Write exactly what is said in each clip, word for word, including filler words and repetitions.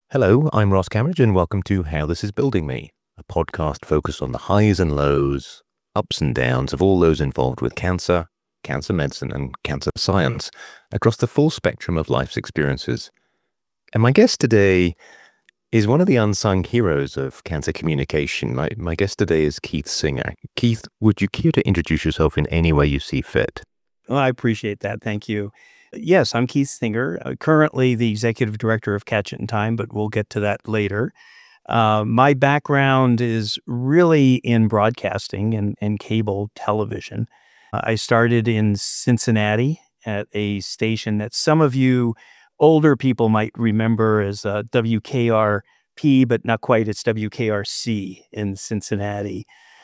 Hello, I'm Ross Cameron, and welcome to How This Is Building Me, a podcast focused on the highs and lows, ups and downs of all those involved with cancer, cancer medicine, and cancer science across the full spectrum of life's experiences. And my guest today is one of the unsung heroes of cancer communication. My, my guest today is Keith Singer. Keith, would you care to introduce yourself in any way you see fit? Well, I appreciate that. Thank you. Yes, I'm Keith Singer, uh, currently the executive director of Catch It in Time, but we'll get to that later. Uh, my background is really in broadcasting and, and cable television. Uh, I started in Cincinnati at a station that some of you older people might remember as uh, W K R P, but not quite. It's W K R C in Cincinnati.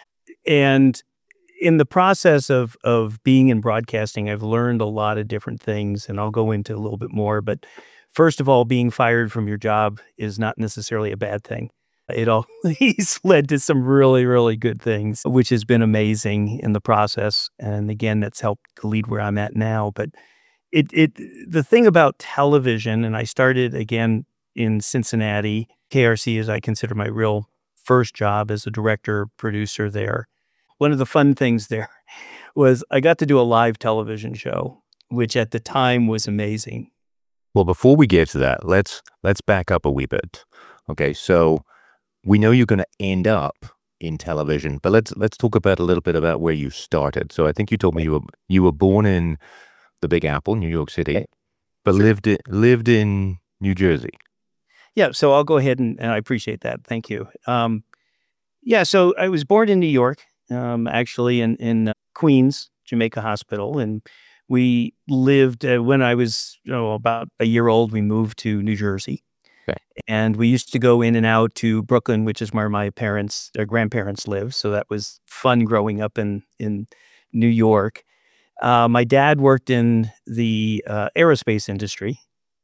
And in the process of of being in broadcasting, I've learned a lot of different things, and I'll go into a little bit more. But first of all, being fired from your job is not necessarily a bad thing. It always led to some really, really good things, which has been amazing in the process. And again, that's helped to lead where I'm at now. But it it the thing about television, and I started again in Cincinnati, K R C, as I consider my real first job as a director, producer there. One of the fun things there was I got to do a live television show, which at the time was amazing. Well, before we get to that, let's let's back up a wee bit. Okay, so we know you're going to end up in television, but let's let's talk about a little bit about where you started. So I think you told me you were you were born in the Big Apple, New York City, but Sure. lived in, lived in New Jersey. Yeah, so I'll go ahead and, and I appreciate that. Thank you. Um, yeah, so I was born in New York, um, actually in in uh, Queens, Jamaica Hospital, and we lived uh, when I was you know about a year old. We moved to New Jersey. Okay. And we used to go in and out to Brooklyn, which is where my parents, their grandparents live. So that was fun growing up in in New York. Uh, my dad worked in the uh, aerospace industry,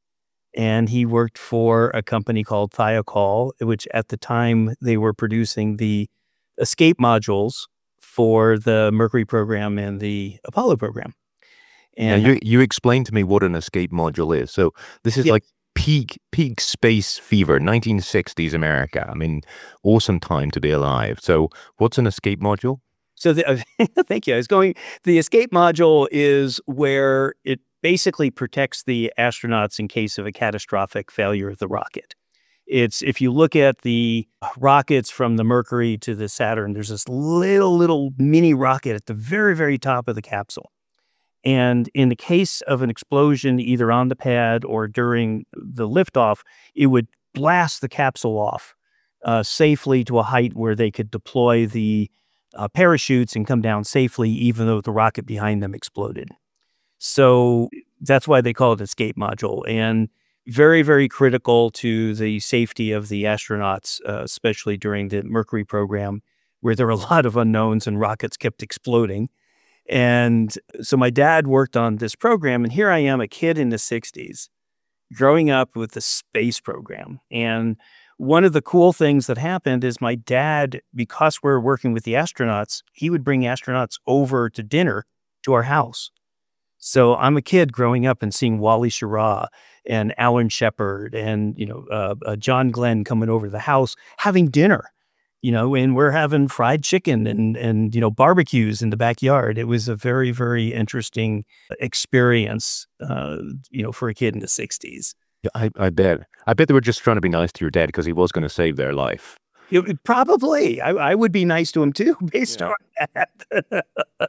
and he worked for a company called Thiokol, which at the time they were producing the escape modules for the Mercury program and the Apollo program. Now And you you explained to me what an escape module is. So this is yeah, like peak peak space fever, nineteen sixties America. I mean, awesome time to be alive. So what's an escape module? So the, uh, thank you. I was going, the escape module is where it basically protects the astronauts in case of a catastrophic failure of the rocket. It's, if you look at the rockets from the Mercury to the Saturn, there's this little, little mini rocket at the very, very top of the capsule. And in the case of an explosion, either on the pad or during the liftoff, it would blast the capsule off uh, safely to a height where they could deploy the uh, parachutes and come down safely, even though the rocket behind them exploded. So that's why they call it escape module, and very, very critical to the safety of the astronauts, uh, especially during the Mercury program, where there were a lot of unknowns and rockets kept exploding. And so my dad worked on this program, and here I am, a kid in the sixties, growing up with the space program. And one of the cool things that happened is my dad, because we're working with the astronauts, he would bring astronauts over to dinner to our house. So I'm a kid growing up and seeing Wally Schirra and Alan Shepard and, you know, uh, uh, John Glenn coming over to the house, having dinner, you know, and we're having fried chicken and, and, you know, barbecues in the backyard. It was a very, very interesting experience, uh, you know, for a kid in the sixties. Yeah, I, I bet. I bet they were just trying to be nice to your dad because he was going to save their life. It would- probably, I, I would be nice to him too, based Yeah. on that.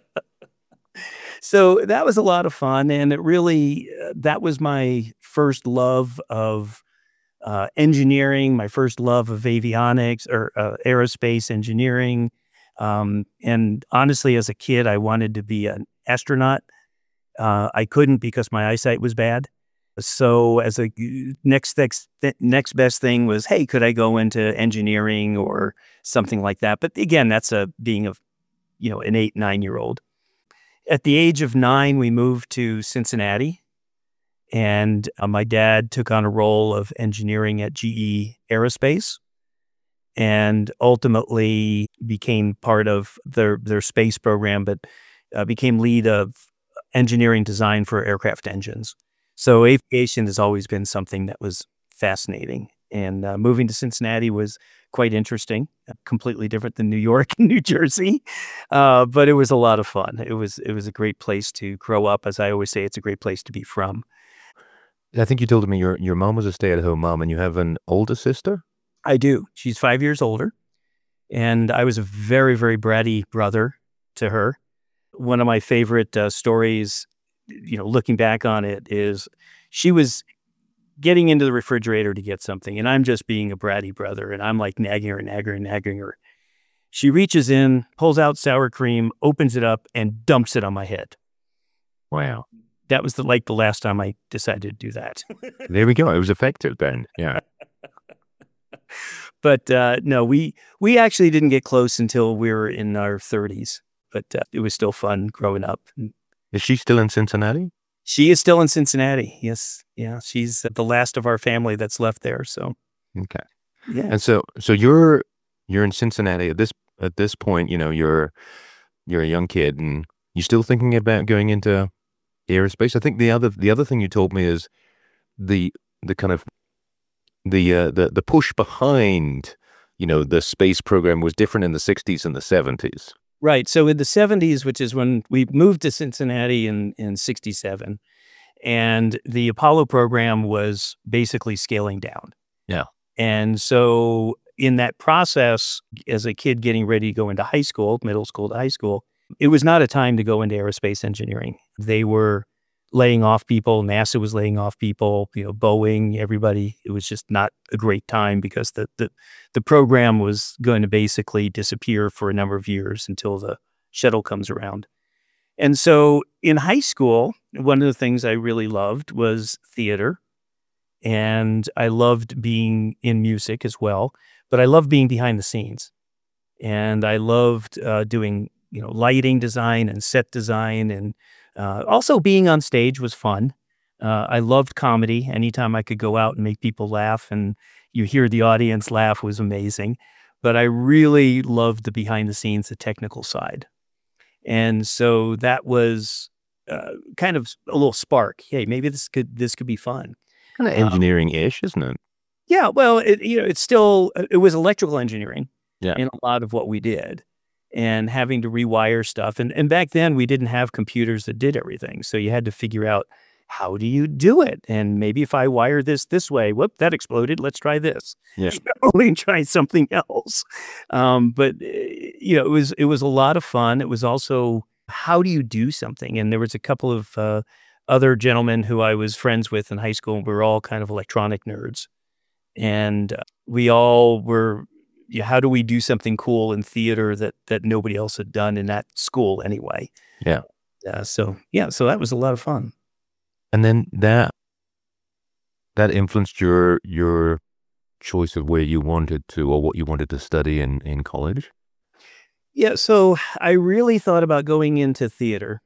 So that was a lot of fun, and it really, uh, that was my first love of uh, engineering, my first love of avionics or uh, aerospace engineering. Um, and honestly, as a kid, I wanted to be an astronaut. Uh, I couldn't because my eyesight was bad. So as a next next next best thing was, hey, could I go into engineering or something like that? But again, that's a being a you know an eight nine year old. At the age of nine, we moved to Cincinnati, and uh, my dad took on a role of engineering at G E Aerospace, and ultimately became part of their their space program, but uh, became lead of engineering design for aircraft engines. So aviation has always been something that was fascinating. And uh, moving to Cincinnati was quite interesting, uh, completely different than New York and New Jersey. Uh, but it was a lot of fun. It was it was a great place to grow up. As I always say, it's a great place to be from. I think you told me your your mom was a stay-at-home mom, and you have an older sister? I do. She's five years older, and I was a very, very bratty brother to her. One of my favorite uh, stories, you know, looking back on it, is she was getting into the refrigerator to get something, and I'm just being a bratty brother, and I'm like nagging her, nagging her, nagging her. She reaches in, pulls out sour cream, opens it up, and dumps it on my head. Wow. That was the like the last time I decided to do that. There we go. It was effective then. Yeah. But uh, no, we we actually didn't get close until we were in our thirties. But uh, it was still fun growing up. Is she still in Cincinnati? She is still in Cincinnati. Yes, yeah, she's the last of our family that's left there. So Okay. yeah, And so so you're you're in Cincinnati at this at this point, you know, you're you're a young kid and you're still thinking about going into aerospace. I think the other the other thing you told me is the the kind of the uh, the the push behind, you know, the space program was different in the sixties and the seventies. right. So in the seventies, which is when we moved to Cincinnati in in sixty-seven, and the Apollo program was basically scaling down. Yeah. And so in that process, as a kid getting ready to go into high school, middle school to high school, it was not a time to go into aerospace engineering. They were laying off people. NASA was laying off people, you know, Boeing, everybody. It was just not a great time because the, the, the program was going to basically disappear for a number of years until the shuttle comes around. And so in high school, one of the things I really loved was theater. And I loved being in music as well, but I loved being behind the scenes. And I loved uh, doing, you know, lighting design and set design, and uh, also being on stage was fun. Uh, I loved comedy. Anytime I could go out and make people laugh and you hear the audience laugh was amazing. But I really loved the behind the scenes, the technical side. And so that was uh, kind of a little spark. Hey, maybe this could this could be fun. Kind of engineering-ish, isn't it? Yeah, well, it, you know, it's still, it was electrical engineering Yeah. in a lot of what we did, and having to rewire stuff. And, and back then we didn't have computers that did everything. So you had to figure out, how do you do it? And maybe if I wire this this way, whoop, that exploded. Let's try this. Yeah. Only try something else. Um, but, uh, you know, it was, it was a lot of fun. It was also, how do you do something? And there was a couple of uh, other gentlemen who I was friends with in high school. And we were all kind of electronic nerds. And uh, we all were, yeah, how do we do something cool in theater that that nobody else had done in that school anyway? Yeah. Uh, so yeah, so that was a lot of fun. And then that that influenced your your choice of where you wanted to or what you wanted to study in, in college? Yeah, so I really thought about going into theater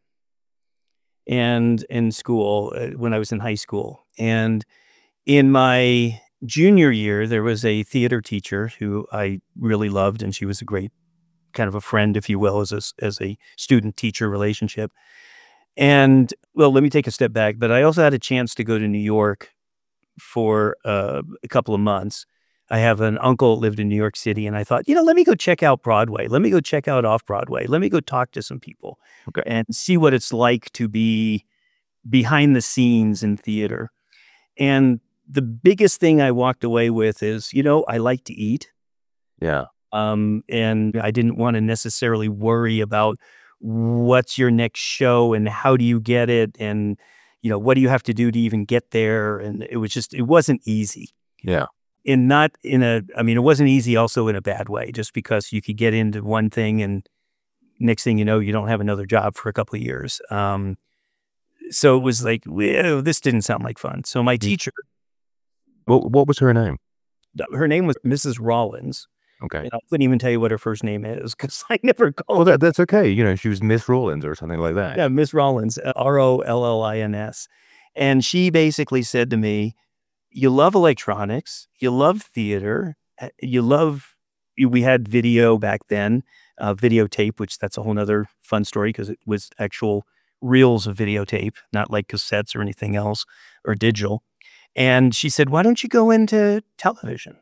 and in school uh, when I was in high school. And in my junior year, there was a theater teacher who I really loved, and she was a great kind of a friend, if you will, as a, as a student-teacher relationship. And, well, let me take a step back, but I also had a chance to go to New York for uh, a couple of months. I have an uncle that lived in New York City, and I thought, you know, let me go check out Broadway. Let me go check out Off-Broadway. Let me go talk to some people Okay. and see what it's like to be behind the scenes in theater. And the biggest thing I walked away with is, you know, I like to eat. Yeah. Um, and I didn't want to necessarily worry about what's your next show and how do you get it, and, you know, what do you have to do to even get there. And it was just, it wasn't easy. Yeah. And not in a, I mean, it wasn't easy also in a bad way, just because you could get into one thing and next thing you know, you don't have another job for a couple of years. Um, so it was like, well, this didn't sound like fun. So my teacher, What what was her name? her name was Missus Rollins. Okay. And I couldn't even tell you what her first name is because I never Well, called her. that, that's okay. You know, she was Miss Rollins or something like that. Yeah, Miss Rollins, uh, R O L L I N S. And she basically said to me, you love electronics, you love theater, uh, you love, we had video back then, uh, videotape, which that's a whole nother fun story because it was actual reels of videotape, not like cassettes or anything else or digital. And she said, why don't you go into television?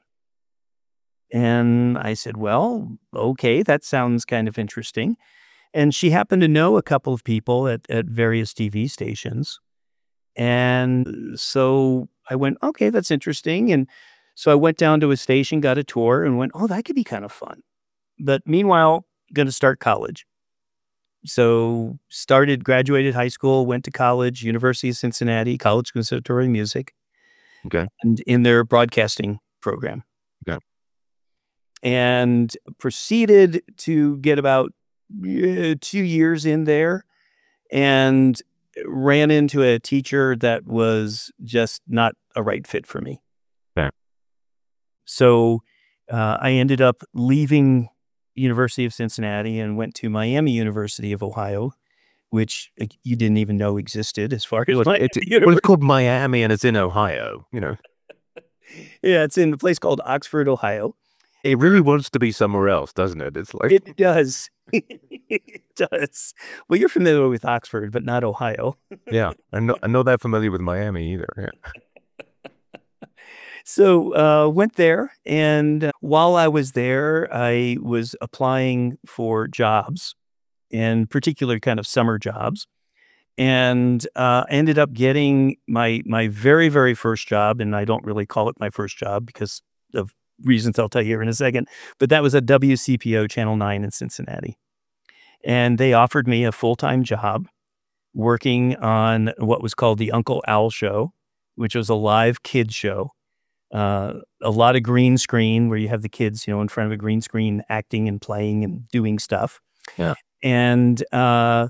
And I said, well, okay, that sounds kind of interesting. And she happened to know a couple of people at, at various T V stations. And so I went, okay, that's interesting. And so I went down to a station, got a tour, and went, oh, that could be kind of fun. But meanwhile, going to start college. So started, graduated high school, went to college, University of Cincinnati, College Conservatory of Music, Okay. and in their broadcasting program. Okay. And proceeded to get about uh, two years in there, and ran into a teacher that was just not a right fit for me. Okay. So uh, I ended up leaving University of Cincinnati and went to Miami University of Ohio, which uh, you didn't even know existed as far as Well, Miami it's, well, University. it's called Miami and it's in Ohio, you know. Yeah, it's in a place called Oxford, Ohio. It really wants to be somewhere else, doesn't it? It's like, It does. It does. Well, you're familiar with Oxford, but not Ohio. yeah, I'm not, I'm not that familiar with Miami either. Yeah. So uh, went there, and uh, while I was there, I was applying for jobs, in particular kind of summer jobs, and uh, ended up getting my my very, very first job, and I don't really call it my first job because of reasons I'll tell you here in a second, but that was at W C P O Channel nine in Cincinnati. And they offered me a full-time job working on what was called the Uncle Al Show, which was a live kids show. Uh, a lot of green screen where you have the kids, you know, in front of a green screen acting and playing and doing stuff. Yeah. And uh,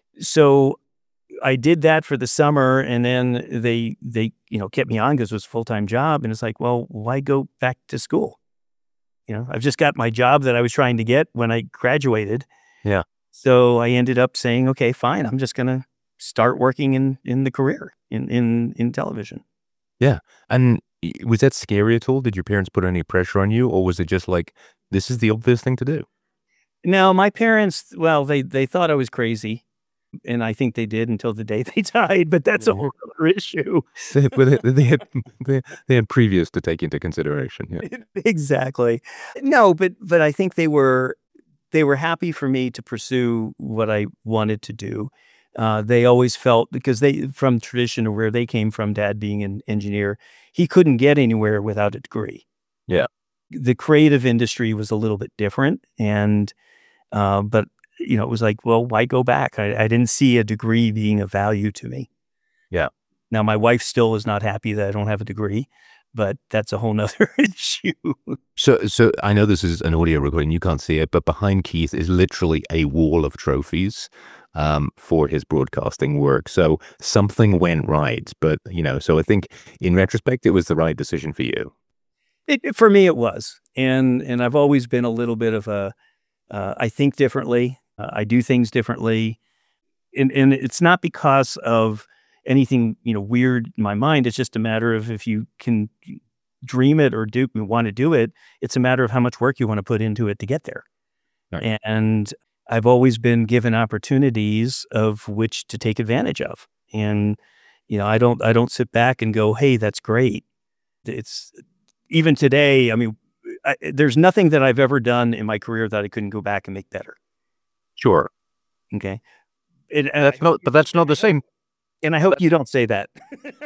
so I did that for the summer, and then they, they, you know, kept me on because it was a full-time job. And it's like, well, why go back to school? You know, I've just got my job that I was trying to get when I graduated. Yeah. So I ended up saying, okay, fine. I'm just going to start working in, in the career in, in, in television. Yeah. And was that scary at all? Did your parents put any pressure on you, or was it just like, this is the obvious thing to do? No, my parents, well, they, they thought I was crazy. And I think they did until the day they died, but that's a whole other issue. they, they, they, had, they, they had previous to take into consideration. Yeah. Exactly. No, but but I think they were they were happy for me to pursue what I wanted to do. Uh, they always felt, because they, from tradition of where they came from, dad being an engineer, he couldn't get anywhere without a degree. Yeah. The creative industry was a little bit different, and uh, but. You know, it was like, well, why go back? I, I didn't see a degree being of value to me. Yeah. Now, my wife still is not happy that I don't have a degree, but that's a whole nother issue. So, so I know this is an audio recording, you can't see it, but behind Keith is literally a wall of trophies um, for his broadcasting work. So something went right, but, you know, so I think in retrospect, it was the right decision for you. It, it, for me, it was. And, and I've always been a little bit of a, uh, I think differently. Uh, I do things differently, and and it's not because of anything, you know, weird in my mind. It's just a matter of if you can dream it or do want to do it. It's a matter of how much work you want to put into it to get there. Right. And I've always been given opportunities of which to take advantage of, and you know, I don't I don't sit back and go, "Hey, that's great." It's even today. I mean, I, there's nothing that I've ever done in my career that I couldn't go back and make better. Sure. Okay. It, that's not, but that's not the same. And I hope you don't say that.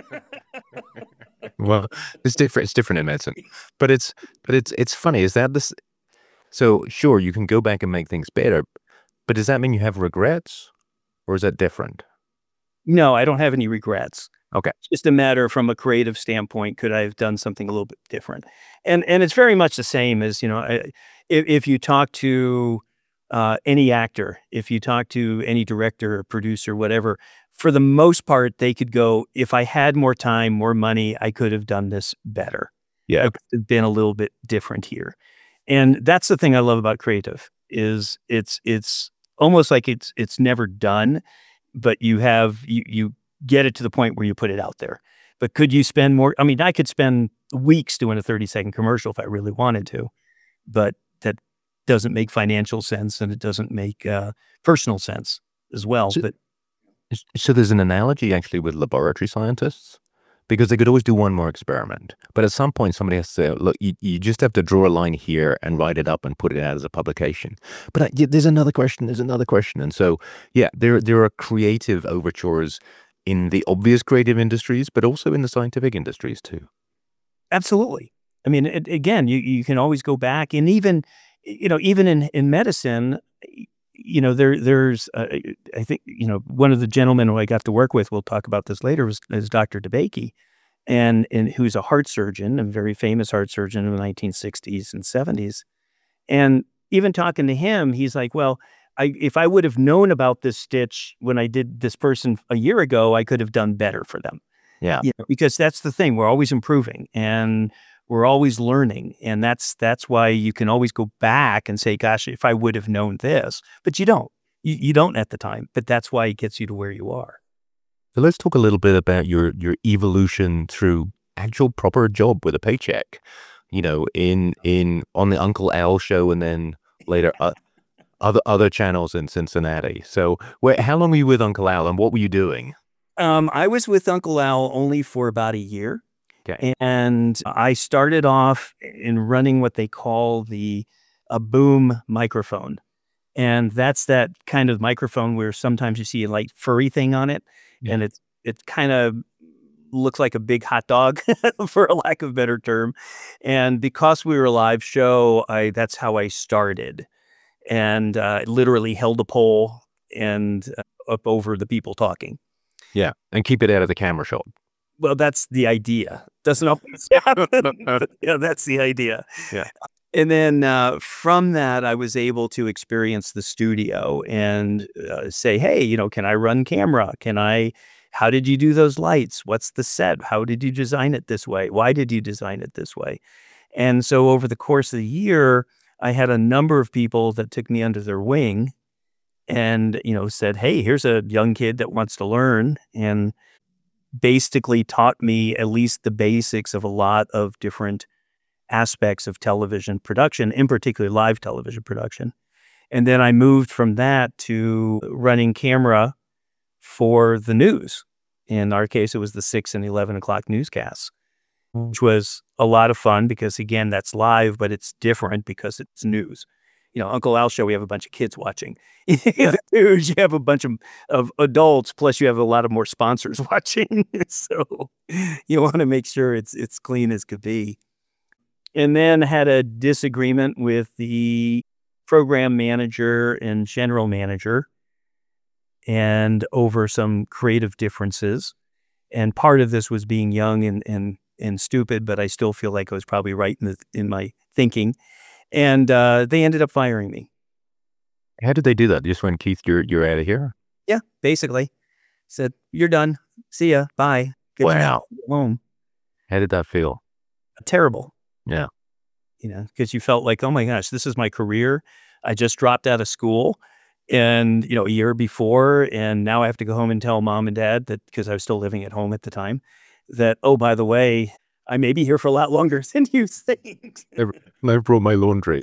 Well, it's different. It's different in medicine, but it's, but it's, it's funny. Is that this? So sure, you can go back and make things better, but does that mean you have regrets, or is that different? No, I don't have any regrets. Okay. It's just a matter from a creative standpoint. Could I have done something a little bit different? And, and it's very much the same as, you know, I, if, if you talk to, Uh, any actor, if you talk to any director or producer, whatever, for the most part, they could go, if I had more time, more money, I could have done this better. Yeah. I could have been a little bit different here. And that's the thing I love about creative is it's, it's almost like it's, it's never done, but you have, you, you get it to the point where you put it out there. But could you spend more? I mean, I could spend weeks doing a thirty second commercial if I really wanted to, but that doesn't make financial sense, and it doesn't make uh, personal sense as well. So, but so there's an analogy actually with laboratory scientists, because they could always do one more experiment. But at some point, somebody has to say, look, you, you just have to draw a line here and write it up and put it out as a publication. But I, yeah, there's another question, there's another question. And so, yeah, there, there are creative overtures in the obvious creative industries, but also in the scientific industries too. Absolutely. I mean, it, again, you, you can always go back, and even, you know, even in, in medicine, you know, there there's, uh, I think, you know, one of the gentlemen who I got to work with, we'll talk about this later, was is Doctor DeBakey, and and who's a heart surgeon, a very famous heart surgeon in the nineteen sixties and seventies. And even talking to him, he's like, well, I, if I would have known about this stitch when I did this person a year ago, I could have done better for them. Yeah. You know, because that's the thing. We're always improving and we're always learning. And that's that's why you can always go back and say, gosh, if I would have known this. But you don't. You, you don't at the time. But that's why it gets you to where you are. So let's talk a little bit about your your evolution through actual proper job with a paycheck. You know, in in on the Uncle Al show, and then later uh, other other channels in Cincinnati. So where, how long were you with Uncle Al, and what were you doing? Um, I was with Uncle Al only for about a year. Okay. And I started off in running what they call the a boom microphone. And that's that kind of microphone where sometimes you see a like furry thing on it. Yeah. And it's it kind of looks like a big hot dog, for a lack of a better term. And because we were a live show, I that's how I started. And uh, literally held a pole and uh, up over the people talking. Yeah, and keep it out of the camera shot. Well, that's the idea. Doesn't always happen. Yeah, that's the idea. Yeah. And then uh, from that, I was able to experience the studio and uh, say, hey, you know, can I run camera? Can I, how did you do those lights? What's the set? How did you design it this way? Why did you design it this way? And so over the course of the year, I had a number of people that took me under their wing and, you know, said, hey, here's a young kid that wants to learn, and basically taught me at least the basics of a lot of different aspects of television production, in particular live television production. And then I moved from that to running camera for the news. In our case, it was the six and eleven o'clock newscasts, which was a lot of fun because, again, that's live, but it's different because it's news. You know, Uncle Al show, we have a bunch of kids watching. The news, you have a bunch of, of adults, plus you have a lot of more sponsors watching. So you want to make sure it's it's clean as could be. And then had a disagreement with the program manager and general manager, and over some creative differences. And part of this was being young and and and stupid, but I still feel like I was probably right in the, in my thinking. And uh, they ended up firing me. How did they do that? Just when, Keith, you're you're out of here? Yeah, basically. Said, you're done. See ya. Bye. Good Wow. home. How did that feel? Terrible. Yeah. You know, because you felt like, oh my gosh, this is my career. I just dropped out of school and, you know, a year before, and now I have to go home and tell mom and dad that, because I was still living at home at the time, that, oh, by the way, I may be here for a lot longer than you think. I brought my laundry.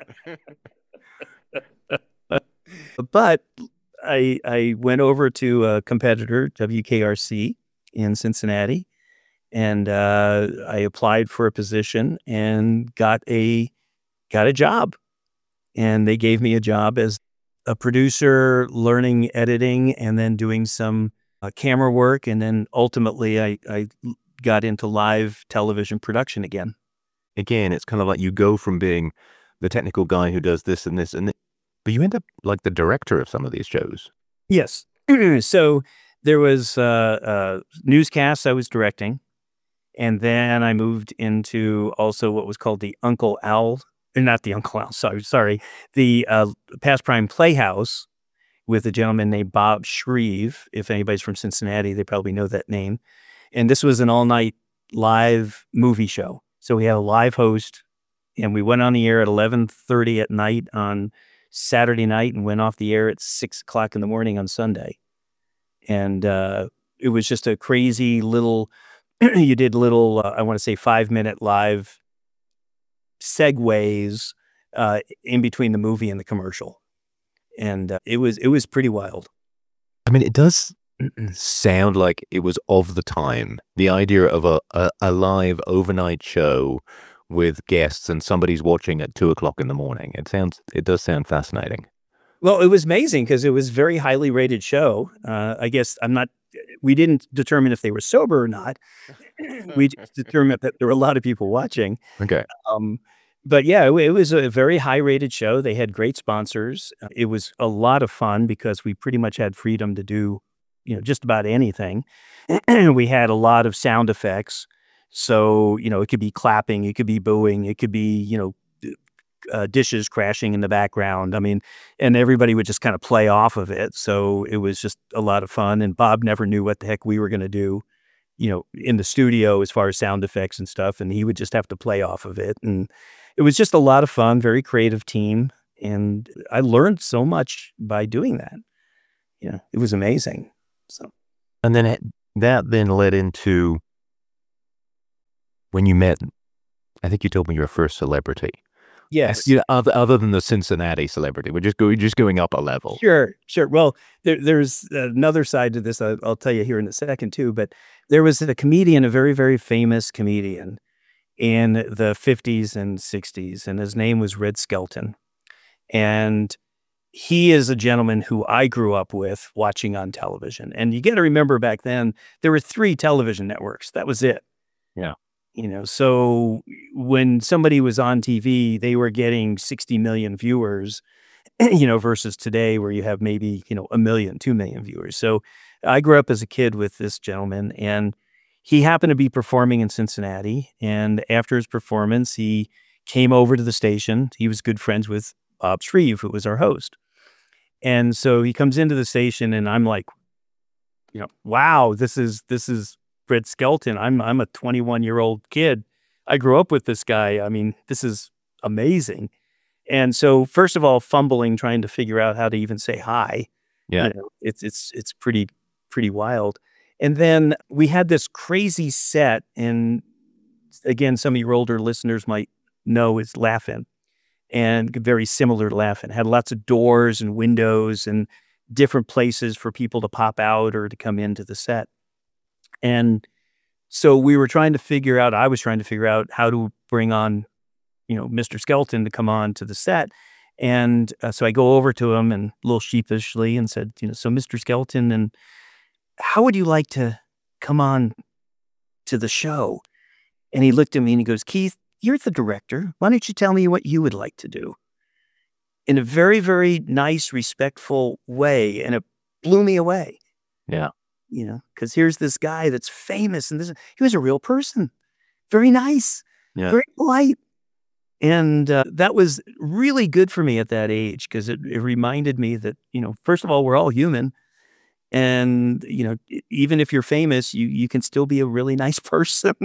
But I I went over to a competitor, W K R C, in Cincinnati, and uh, I applied for a position and got a got a job. And they gave me a job as a producer, learning editing, and then doing some uh, camera work. And then ultimately, I, I got into live television production again. Again, it's kind of like you go from being the technical guy who does this and this and this, but you end up like the director of some of these shows. Yes. So there was uh, uh, newscasts I was directing, and then I moved into also what was called the Uncle Al, not the Uncle Al, sorry, sorry, the uh, Past Prime Playhouse with a gentleman named Bob Shreve. If anybody's from Cincinnati, they probably know that name. And this was an all-night live movie show. So we had a live host, and we went on the air at eleven thirty at night on Saturday night and went off the air at six o'clock in the morning on Sunday. And uh, it was just a crazy little, you did little, uh, I want to say five minute live segues uh, in between the movie and the commercial. And uh, it was, it was pretty wild. I mean, it does, sound like it was of the time. The idea of a, a, a live overnight show with guests and somebody's watching at two o'clock in the morning. It sounds, it does sound fascinating. Well, it was amazing because it was a very highly rated show. Uh, I guess I'm not, we didn't determine if they were sober or not. We just determined that there were a lot of people watching. Okay. Um, but yeah, it, it was a very high rated show. They had great sponsors. Uh, It was a lot of fun because we pretty much had freedom to do, you know, just about anything. We had a lot of sound effects. So, you know, it could be clapping, it could be booing, it could be, you know, d- uh, dishes crashing in the background. I mean, and everybody would just kind of play off of it. So it was just a lot of fun. And Bob never knew what the heck we were going to do, you know, in the studio as far as sound effects and stuff. And he would just have to play off of it. And it was just a lot of fun, very creative team. And I learned so much by doing that. Yeah, it was amazing. So, And then it, that then led into when you met, I think you told me your first celebrity. yes. You know, other, other than the Cincinnati celebrity, we're just going, just going up a level. Sure, sure. Well, there, there's another side to this. I'll, I'll tell you here in a second too. But there was a comedian, a very, very famous comedian in the fifties and sixties, and his name was Red Skelton. And he is a gentleman who I grew up with watching on television. And you got to remember back then, there were three television networks. That was it. Yeah. You know, so when somebody was on T V, they were getting sixty million viewers, you know, versus today where you have maybe, you know, a million, two million viewers. So I grew up as a kid with this gentleman, and he happened to be performing in Cincinnati. And after his performance, he came over to the station. He was good friends with Bob Shreve, who was our host. And so he comes into the station, and I'm like, you know, wow, this is, this is Red Skelton. I'm, I'm a twenty-one year old kid. I grew up with this guy. I mean, this is amazing. And so, first of all, fumbling, trying to figure out how to even say hi. Yeah. You know, it's, it's, it's pretty, pretty wild. And then we had this crazy set. And again, some of your older listeners might know is Laugh-In, and very similar to Laugh-In. Had lots of doors and windows and different places for people to pop out or to come into the set. And so we were trying to figure out, I was trying to figure out how to bring on, you know, Mister Skelton to come on to the set. And uh, so I go over to him and a little sheepishly and said, you know, so Mister Skelton, and how would you like to come on to the show? And he looked at me and he goes, Keith, you're the director. Why don't you tell me what you would like to do? In a very, very nice, respectful way. And it blew me away. Yeah. You know, because here's this guy that's famous, and this, he was a real person, very nice, Yeah. very polite. And uh, that was really good for me at that age, because it, it reminded me that, you know, first of all, we're all human. And, you know, e- even if you're famous, you, you can still be a really nice person.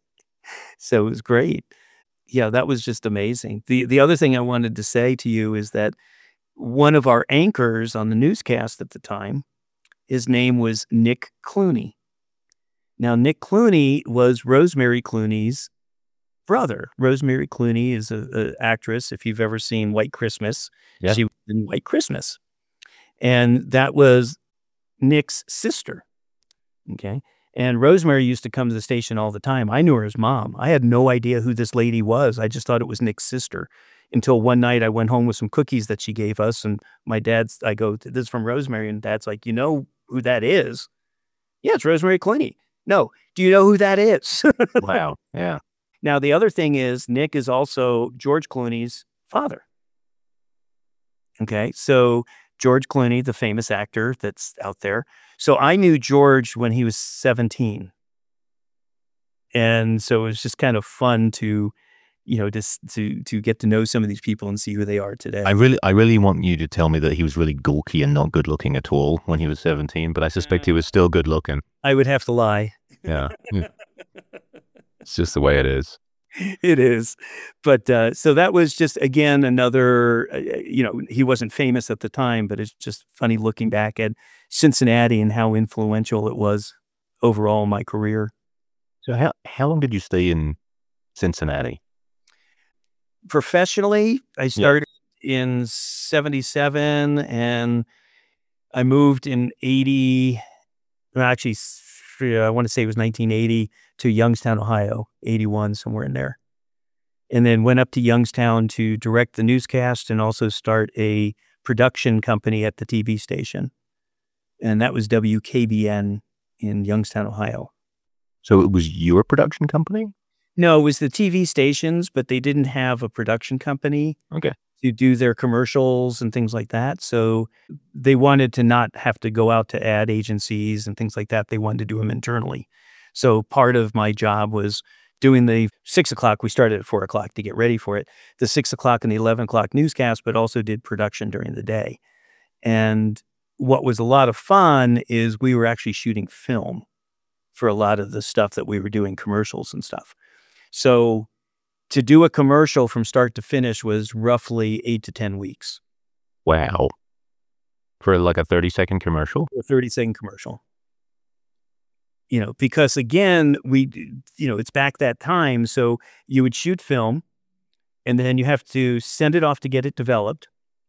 So it was great. Yeah, that was just amazing. The, the other thing I wanted to say to you is that one of our anchors on the newscast at the time, his name was Nick Clooney. Now, Nick Clooney was Rosemary Clooney's brother. Rosemary Clooney is a, a actress. If you've ever seen White Christmas, Yeah. she was in White Christmas. And that was Nick's sister. Okay. And Rosemary used to come to the station all the time. I knew her as mom. I had no idea who this lady was. I just thought it was Nick's sister, until one night I went home with some cookies that she gave us. And my dad's, I go, this is from Rosemary. And dad's like, you know who that is? Yeah, it's Rosemary Clooney. No. Do you know who that is? Wow. Yeah. Now, the other thing is Nick is also George Clooney's father. Okay. So George Clooney, the famous actor that's out there. So I knew George when he was seventeen. And so it was just kind of fun to, you know, just to, to get to know some of these people and see who they are today. I really, I really want you to tell me that he was really gawky and not good looking at all when he was seventeen, but I suspect he was still good looking. I would have to lie. Yeah. Yeah. It's just the way it is. It is. But uh, so that was just, again, another, uh, you know, he wasn't famous at the time, but it's just funny looking back at Cincinnati and how influential it was overall in my career. So how, how long did you stay in Cincinnati? Professionally, I started in seventy-seven and I moved in eighty, well, actually, s- I want to say it was nineteen eighty to Youngstown, Ohio, eighty-one, somewhere in there. And then went up to Youngstown to direct the newscast and also start a production company at the T V station. And that was W K B N in Youngstown, Ohio. So it was your production company? No, it was the T V stations, but they didn't have a production company Okay. to do their commercials and things like that. So they wanted to not have to go out to ad agencies and things like that. They wanted to do them internally. So part of my job was doing the six o'clock. We started at four o'clock to get ready for it. The six o'clock and the eleven o'clock newscast, but also did production during the day. And what was a lot of fun is we were actually shooting film for a lot of the stuff that we were doing, commercials and stuff. So to do a commercial from start to finish was roughly eight to ten weeks. Wow. For like a thirty second commercial? A thirty second commercial. You know, because again, we, you know, it's back that time. So you would shoot film and then you have to send it off to get it developed.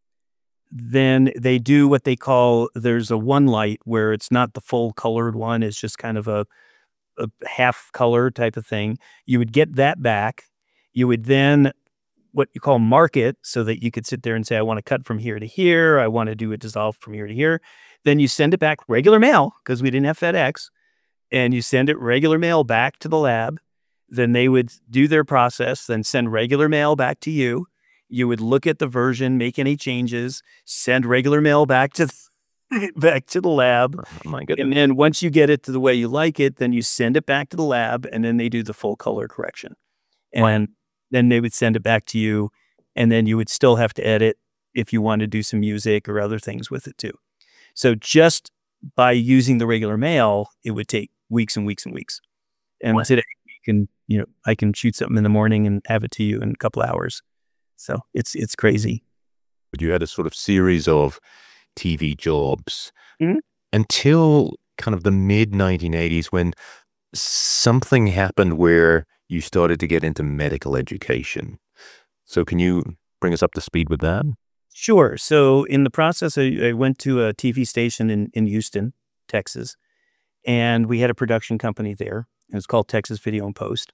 Then they do what they call, there's a one light where it's not the full colored one. It's just kind of a, a half color type of thing. You would get that back. You would then what you call mark it so that you could sit there and say, I want to cut from here to here. I want to do a dissolve from here to here. Then you send it back regular mail because we didn't have FedEx. And you send it regular mail back to the lab. Then they would do their process, then send regular mail back to you. You would look at the version, make any changes, send regular mail back to the, back to the lab. Oh my goodness. And then once you get it to the way you like it, then you send it back to the lab and then they do the full color correction. And Wow. then they would send it back to you. And then you would still have to edit if you want to do some music or other things with it too. So just by using the regular mail, it would take weeks and weeks and weeks. And Wow. today you can, you know, I can shoot something in the morning and have it to you in a couple hours. So it's it's crazy. But you had a sort of series of T V jobs Mhm. until kind of the mid nineteen eighties when something happened where you started to get into medical education. So can you bring us up to speed with that? Sure. So in the process, I, I went to a T V station in, in Houston, Texas, and we had a production company there. It was called Texas Video and Post.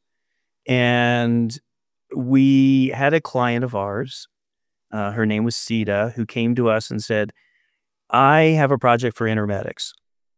And we had a client of ours. Uh, her name was Sita, who came to us and said, I have a project for Intermedics.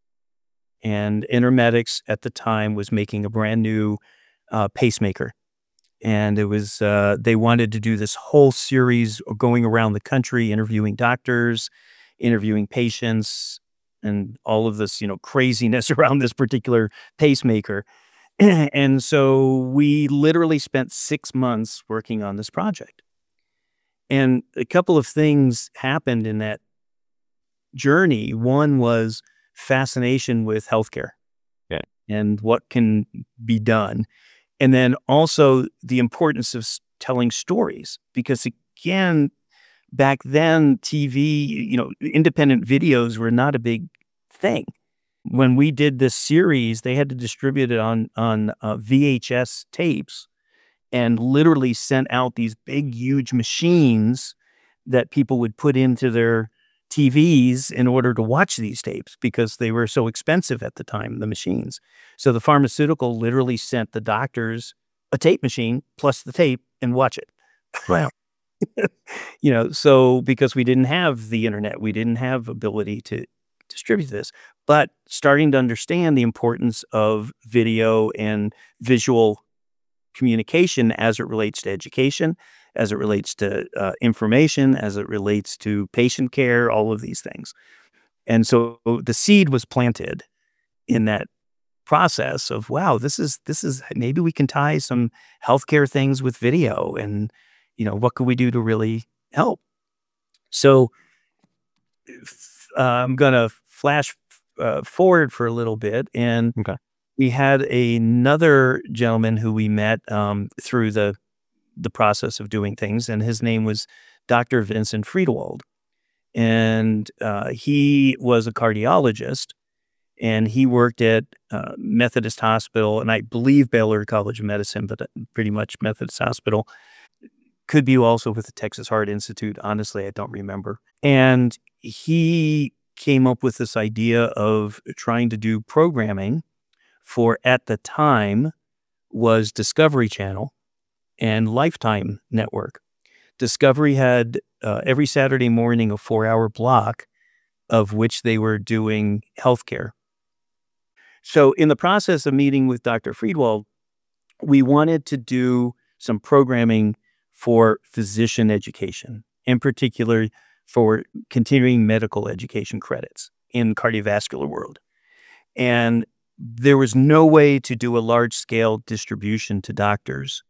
And Intermedics at the time was making a brand new uh, pacemaker. And it was, uh, they wanted to do this whole series of going around the country, interviewing doctors, interviewing patients, and all of this, you know, craziness around this particular pacemaker. And so we literally spent six months working on this project. And a couple of things happened in that journey. One was fascination with healthcare. Yeah. And what can be done. And then also the importance of s- telling stories, because again, back then, T V, you know, independent videos were not a big thing. When we did this series, they had to distribute it on on uh, V H S tapes, and literally sent out these big, huge machines that people would put into their T Vs in order to watch these tapes because they were so expensive at the time, the machines. So the pharmaceutical literally sent the doctors a tape machine plus the tape and watch it. Wow. You know, so because we didn't have the internet, we didn't have ability to distribute this, but starting to understand the importance of video and visual communication as it relates to education, as it relates to uh, information, as it relates to patient care, all of these things. And so the seed was planted in that process of, wow, this is, this is, maybe we can tie some healthcare things with video and, you know, what could we do to really help? So f- uh, I'm going to flash uh, forward for a little bit. And Okay. we had another gentleman who we met um, through the the process of doing things, and his name was Doctor Vincent Friedewald. And uh, he was a cardiologist, and he worked at uh, Methodist Hospital, and I believe Baylor College of Medicine, but uh, pretty much Methodist Hospital. Could be also with the Texas Heart Institute. Honestly, I don't remember. And he came up with this idea of trying to do programming for, at the time, was Discovery Channel and Lifetime Network. Discovery had uh, every Saturday morning a four-hour block of which they were doing healthcare. So in the process of meeting with Doctor Friedwald, we wanted to do some programming for physician education, in particular for continuing medical education credits in cardiovascular world. And there was no way to do a large-scale distribution to doctors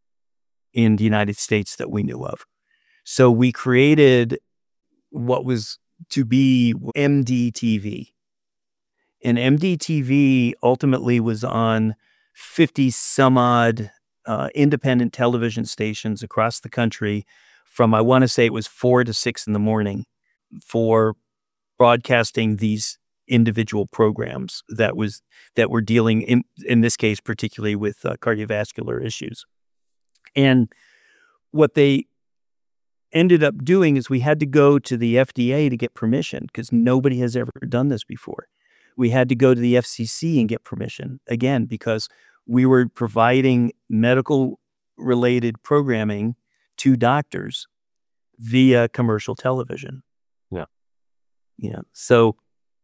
in the United States that we knew of. So we created what was to be M D T V. And M D T V ultimately was on fifty some odd uh, independent television stations across the country from, I want to say it was four to six in the morning, for broadcasting these individual programs that was that were dealing in in this case particularly with uh, cardiovascular issues. And what they ended up doing is we had to go to the F D A to get permission, because nobody has ever done this before. We had to go to the F C C and get permission, again, because we were providing medical related programming to doctors via commercial television. Yeah. Yeah. So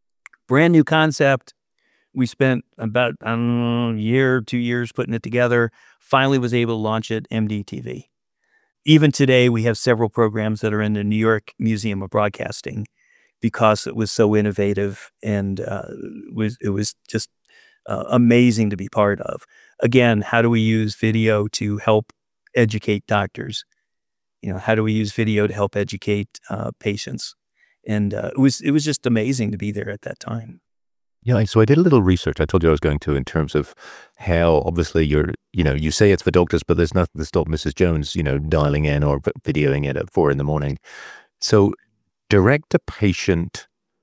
brand new concept. We spent about, I don't know, a year, two years putting it together. Finally was able to launch it, M D T V. Even today, we have several programs that are in the New York Museum of Broadcasting because it was so innovative, and uh, was it was just uh, amazing to be part of. Again, how do we use video to help educate doctors? You know, how do we use video to help educate uh, patients? And uh, it was it was just amazing to be there at that time. Yeah, so I did a little research. I told you I was going to, in terms of how, obviously, you're, you know, you say it's for doctors, but there's nothing to stop Missus Jones, you know, dialing in or videoing it at four in the morning. So direct-to-patient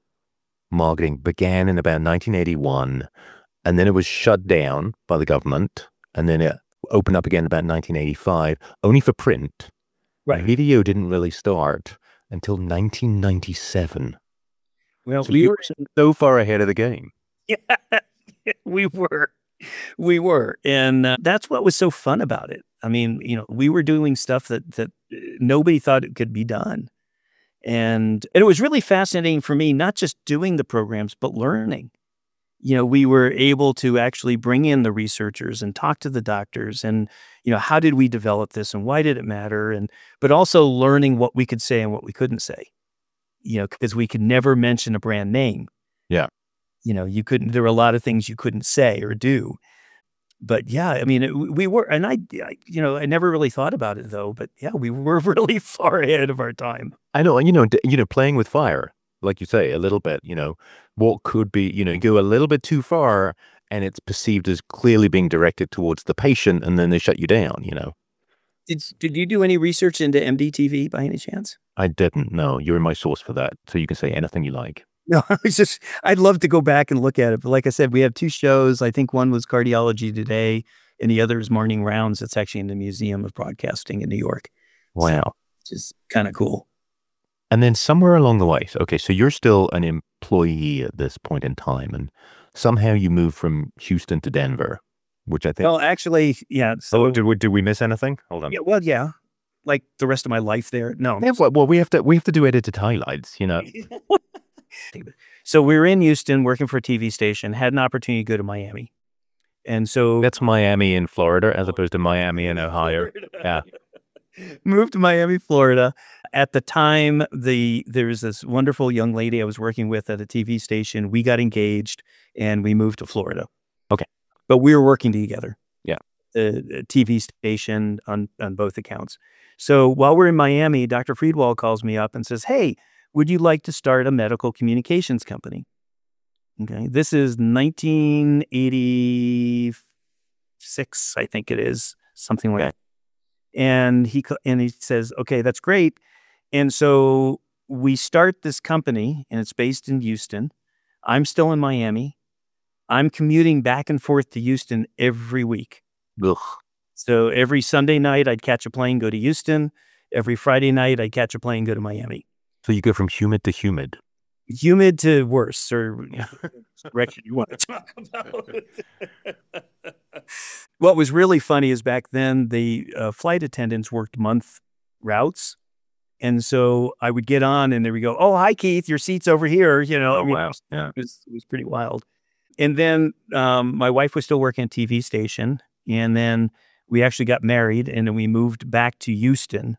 marketing began in about nineteen eighty-one, and then it was shut down by the government, and then it opened up again in about nineteen eighty-five, only for print. Right. Video didn't really start until nineteen ninety-seven. Well, So we you were were so far ahead of the game. Yeah, we were. We were. And uh, that's what was so fun about it. I mean, you know, we were doing stuff that that nobody thought it could be done. And, and it was really fascinating for me, not just doing the programs, but learning. You know, we were able to actually bring in the researchers and talk to the doctors and, you know, how did we develop this and why did it matter? And, but also learning what we could say and what we couldn't say, you know, because we could never mention a brand name. Yeah. You know, you couldn't, there were a lot of things you couldn't say or do. But yeah, I mean, it, we were, and I, I, you know, I never really thought about it though, but yeah, we were really far ahead of our time. I know, and you know, d- you know, playing with fire, like you say, a little bit, you know, what could be, you know, you go a little bit too far and it's perceived as clearly being directed towards the patient, and then they shut you down, you know. Did, did you do any research into M D T V by any chance? I didn't know. You're my source for that, so you can say anything you like. No, I was just, I'd love to go back and look at it. But like I said, we have two shows. I think one was Cardiology Today and the other is Morning Rounds. It's actually in the Museum of Broadcasting in New York. Wow. So, which is kind of cool. And then somewhere along the way, so, okay, so you're still an employee at this point in time, and somehow you moved from Houston to Denver, which I think. Well, actually, yeah. So, oh, did we, did we miss anything? Hold on. Yeah, well, yeah. Like the rest of my life there. No. Yeah, well, well, we have to we have to do edited highlights, you know. So we were in Houston working for a T V station, had an opportunity to go to Miami. And so That's Miami in Florida as opposed to Miami in Ohio. Yeah. moved to Miami, Florida. At the time, the there was this wonderful young lady I was working with at a T V station. We got engaged and we moved to Florida. Okay. But we were working together. Yeah. The, the T V station on, on both accounts. So while we're in Miami, Doctor Friedwald calls me up and says, hey, would you like to start a medical communications company? Okay. This is nineteen eighty-six, I think it is, something like that. And he and he says, okay, that's great. And so we start this company, and it's based in Houston. I'm still in Miami. I'm commuting back and forth to Houston every week. Ugh. So every Sunday night, I'd catch a plane, go to Houston. Every Friday night, I'd catch a plane, go to Miami. So you go from humid to humid. humid to worse, or direction you want to talk about. What was really funny is back then the uh, flight attendants worked month routes. And so I would get on and there we go, oh, hi, Keith, your seat's over here. You know, Oh, I mean, wow. it was, Yeah. it was, it was pretty wild. And then um, my wife was still working at T V station. And then we actually got married and then we moved back to Houston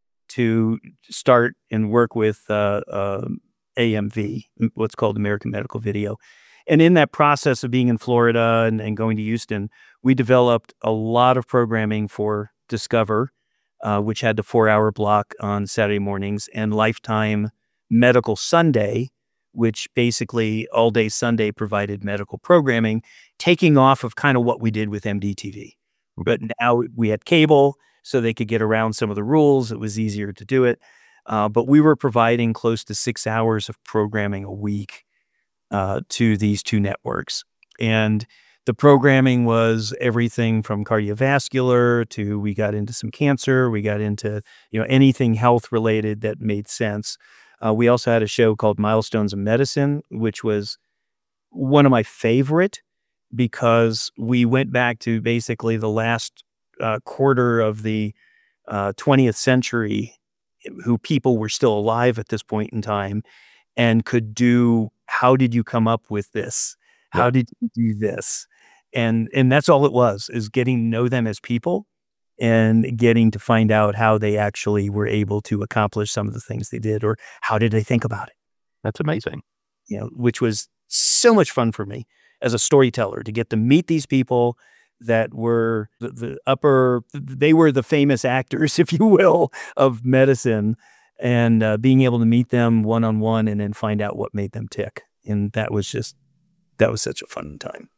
to start and work with uh, uh, A M V, what's called American Medical Video. And in that process of being in Florida and, and going to Houston, we developed a lot of programming for Discover, uh, which had the four-hour block on Saturday mornings, and Lifetime Medical Sunday, which basically all day Sunday provided medical programming, taking off of kind of what we did with M D T V. But now we had cable, so they could get around some of the rules. It was easier to do it. Uh, but we were providing close to six hours of programming a week uh, to these two networks. And the programming was everything from cardiovascular to we got into some cancer. We got into, you know, anything health related that made sense. Uh, we also had a show called Milestones of Medicine, which was one of my favorite because we went back to basically the last uh, quarter of the uh, twentieth century, who people were still alive at this point in time and could do, how did you come up with this? How Yeah. did you do this? And and that's all it was, is getting to know them as people and getting to find out how they actually were able to accomplish some of the things they did, or how did they think about it, That's amazing. you know, which was so much fun for me as a storyteller to get to meet these people that were the, the upper, they were the famous actors, if you will, of medicine, and uh, being able to meet them one-on-one and then find out what made them tick. And that was just, that was such a fun time.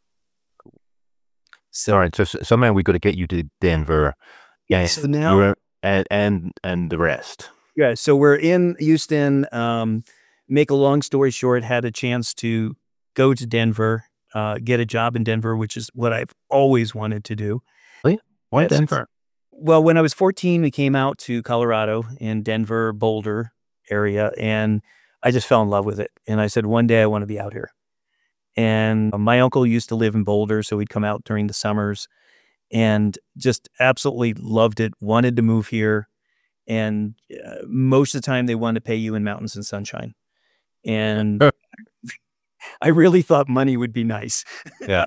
So, all right. So, so somehow we got to get you to Denver. Yeah, and so now- you're- and, and, and the rest. Yeah, so we're in Houston. Um, make a long story short, had a chance to go to Denver, uh, get a job in Denver, which is what I've always wanted to do. Why Yes. Denver? Well, when I was fourteen, we came out to Colorado in Denver, Boulder area, and I just fell in love with it. And I said, one day I want to be out here. And my uncle used to live in Boulder, so he'd come out during the summers and just absolutely loved it, wanted to move here. And uh, most of the time they wanted to pay you in mountains and sunshine. And I really thought money would be nice. Yeah.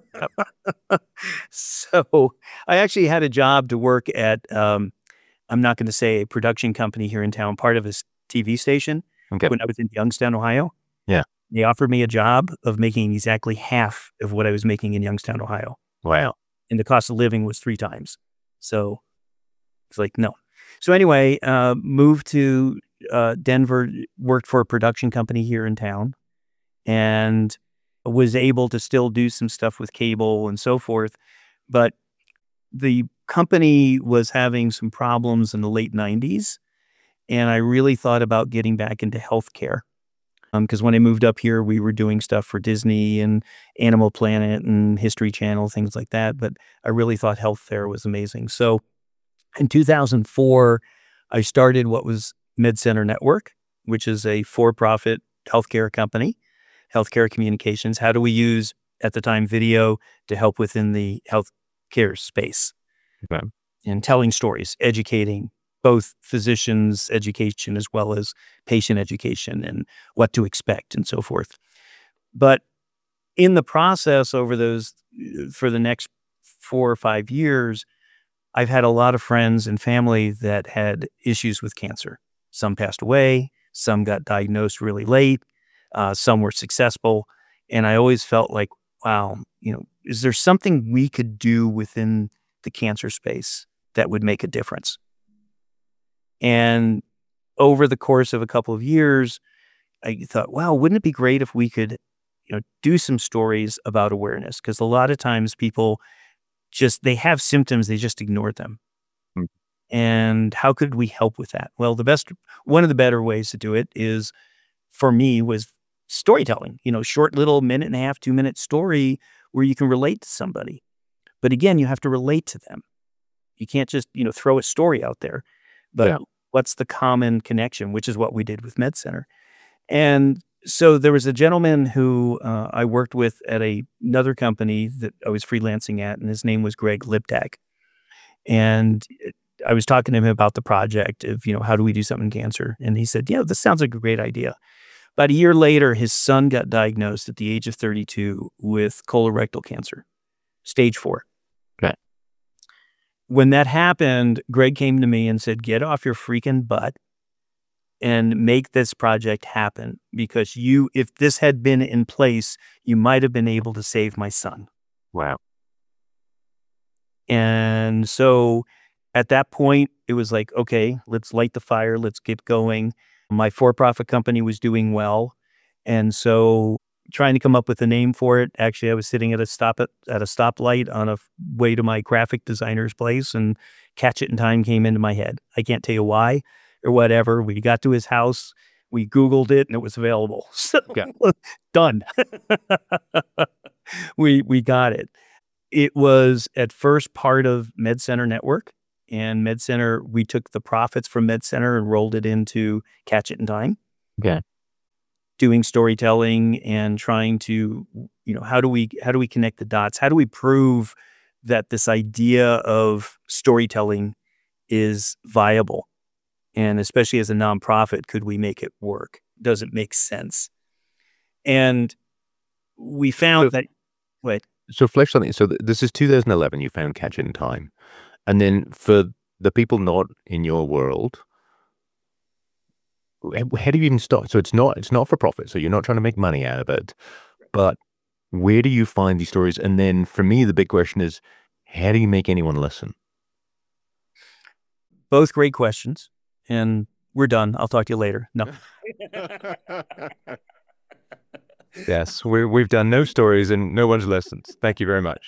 So I actually had a job to work at, um, I'm not going to say a production company here in town, part of a T V station Okay. when I was in Youngstown, Ohio. Yeah. They offered me a job of making exactly half of what I was making in Youngstown, Ohio. Wow. And the cost of living was three times. So it's like, no. So anyway, uh, moved to uh, Denver, worked for a production company here in town, and was able to still do some stuff with cable and so forth. But the company was having some problems in the late nineties, and I really thought about getting back into healthcare. Because um, when I moved up here, we were doing stuff for Disney and Animal Planet and History Channel, things like that. But I really thought health there was amazing. So in two thousand four, I started what was MedCenter Network, which is a for-profit healthcare company, healthcare communications. How do we use, at the time, video to help within the healthcare space? Okay. And telling stories, educating both physicians' education as well as patient education and what to expect and so forth. But in the process over those, for the next four or five years, I've had a lot of friends and family that had issues with cancer. Some passed away, some got diagnosed really late, uh, some were successful. And I always felt like, wow, you know, is there something we could do within the cancer space that would make a difference? And over the course of a couple of years, I thought, wow, wouldn't it be great if we could, you know, do some stories about awareness? Because a lot of times people just, they have symptoms, they just ignore them. Mm. And how could we help with that? Well, the best, one of the better ways to do it is, for me, was storytelling, you know, short little minute and a half, two minute story where you can relate to somebody. But again, you have to relate to them. You can't just, you know, throw a story out there. But Yeah. what's the common connection, which is what we did with MedCenter. And So there was a gentleman who uh, I worked with at a, another company that I was freelancing at, and his name was Greg Liptak. And I was talking to him about the project of, you know, how do we do something in cancer? And he said, yeah, this sounds like a great idea. About a year later, his son got diagnosed at the age of thirty-two with colorectal cancer, stage four. Okay. When that happened, Greg came to me and said, get off your freaking butt and make this project happen, because you, if this had been in place, you might have been able to save my son. Wow. And so at that point, it was like, okay, let's light the fire. Let's get going. My for-profit company was doing well. And so trying to come up with a name for it. Actually, I was sitting at a stop at, at a stoplight on a f- way to my graphic designer's place, and Catch It in Time came into my head. I can't tell you why or whatever. We got to his house, we Googled it, and it was available. So Okay. done. we we got it. It was at first part of MedCenter Network, and MedCenter, we took the profits from MedCenter and rolled it into Catch It in Time. Okay. Doing storytelling and trying to, you know, how do we how do we connect the dots? How do we prove that this idea of storytelling is viable? And especially as a nonprofit, could we make it work? Does it make sense? And we found So- that, wait, So flesh something. So th- this is two thousand eleven. You found Catch It in Time, and then for the people not in your world, wh- how do you even start? So it's not it's not for profit. So you're not trying to make money out of it, but where do you find these stories? And then for me, the big question is, how do you make anyone listen? both great questions. And we're done. I'll talk to you later. No. Yes, we we've done no stories and no one's listened. Thank you very much.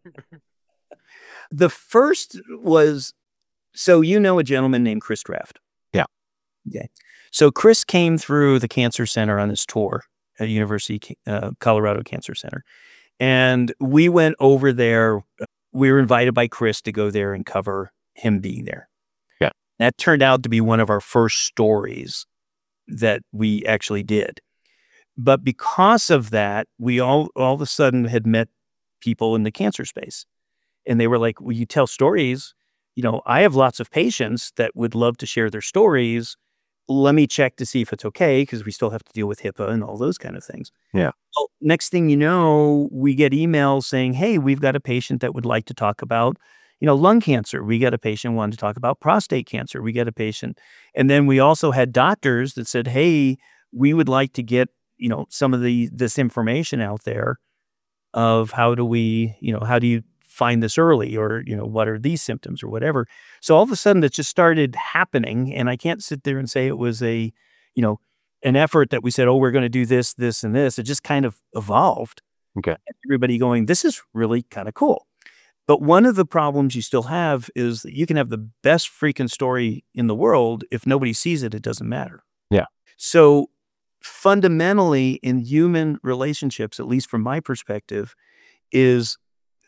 The first was, so you know a gentleman named Chris Draft. Yeah. Okay. So Chris came through the Cancer Center on his tour at University uh, Colorado Cancer Center. And we went over there. We were invited by Chris to go there and cover him being there. Yeah. That turned out to be one of our first stories that we actually did. But because of that, we all all of a sudden had met people in the cancer space. And they were like, will you tell stories? You know, I have lots of patients that would love to share their stories. Let me check to see if it's okay, because we still have to deal with HIPAA and all those kind of things. Yeah. Well, next thing you know, we get emails saying, hey, we've got a patient that would like to talk about, you know, lung cancer. We got a patient wanting to talk about prostate cancer. We get a patient. And then we also had doctors that said, hey, we would like to get, you know, some of the this information out there of how do we, you know, how do you find this early, or, you know, what are these symptoms or whatever. So all of a sudden it just started happening. And I can't sit there and say it was a, you know, an effort that we said, oh, we're going to do this, this, and this. It just kind of evolved. Okay. Everybody going, this is really kind of cool. But one of the problems you still have is that you can have the best freaking story in the world. If nobody sees it, it doesn't matter. Yeah. So fundamentally in human relationships, at least from my perspective, is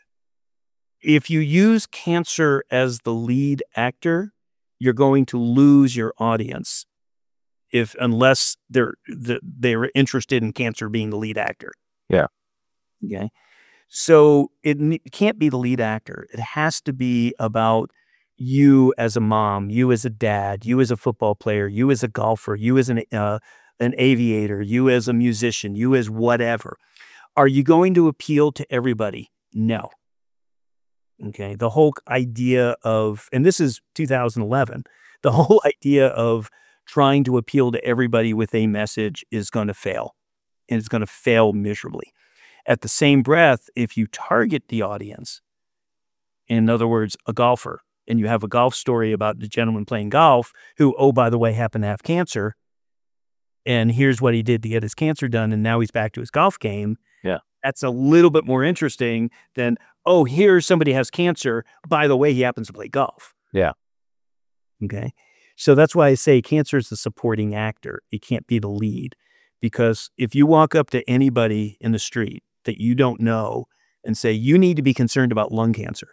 if you use cancer as the lead actor, you're going to lose your audience if unless they're they're interested in cancer being the lead actor. Yeah. Okay. So it ne- can't be the lead actor. It has to be about you as a mom, you as a dad, you as a football player, you as a golfer, you as an uh, an aviator, you as a musician, you as whatever. Are you going to appeal to everybody? No. Okay. The whole idea of, and this is two thousand eleven, the whole idea of trying to appeal to everybody with a message is going to fail, and it's going to fail miserably. At the same breath, if you target the audience, in other words, a golfer, and you have a golf story about the gentleman playing golf who, oh, by the way, happened to have cancer, and here's what he did to get his cancer done, and now he's back to his golf game. Yeah. That's a little bit more interesting than, oh, here's somebody has cancer. By the way, he happens to play golf. Yeah. Okay. So that's why I say cancer is the supporting actor. It can't be the lead. Because if you walk up to anybody in the street that you don't know and say, you need to be concerned about lung cancer,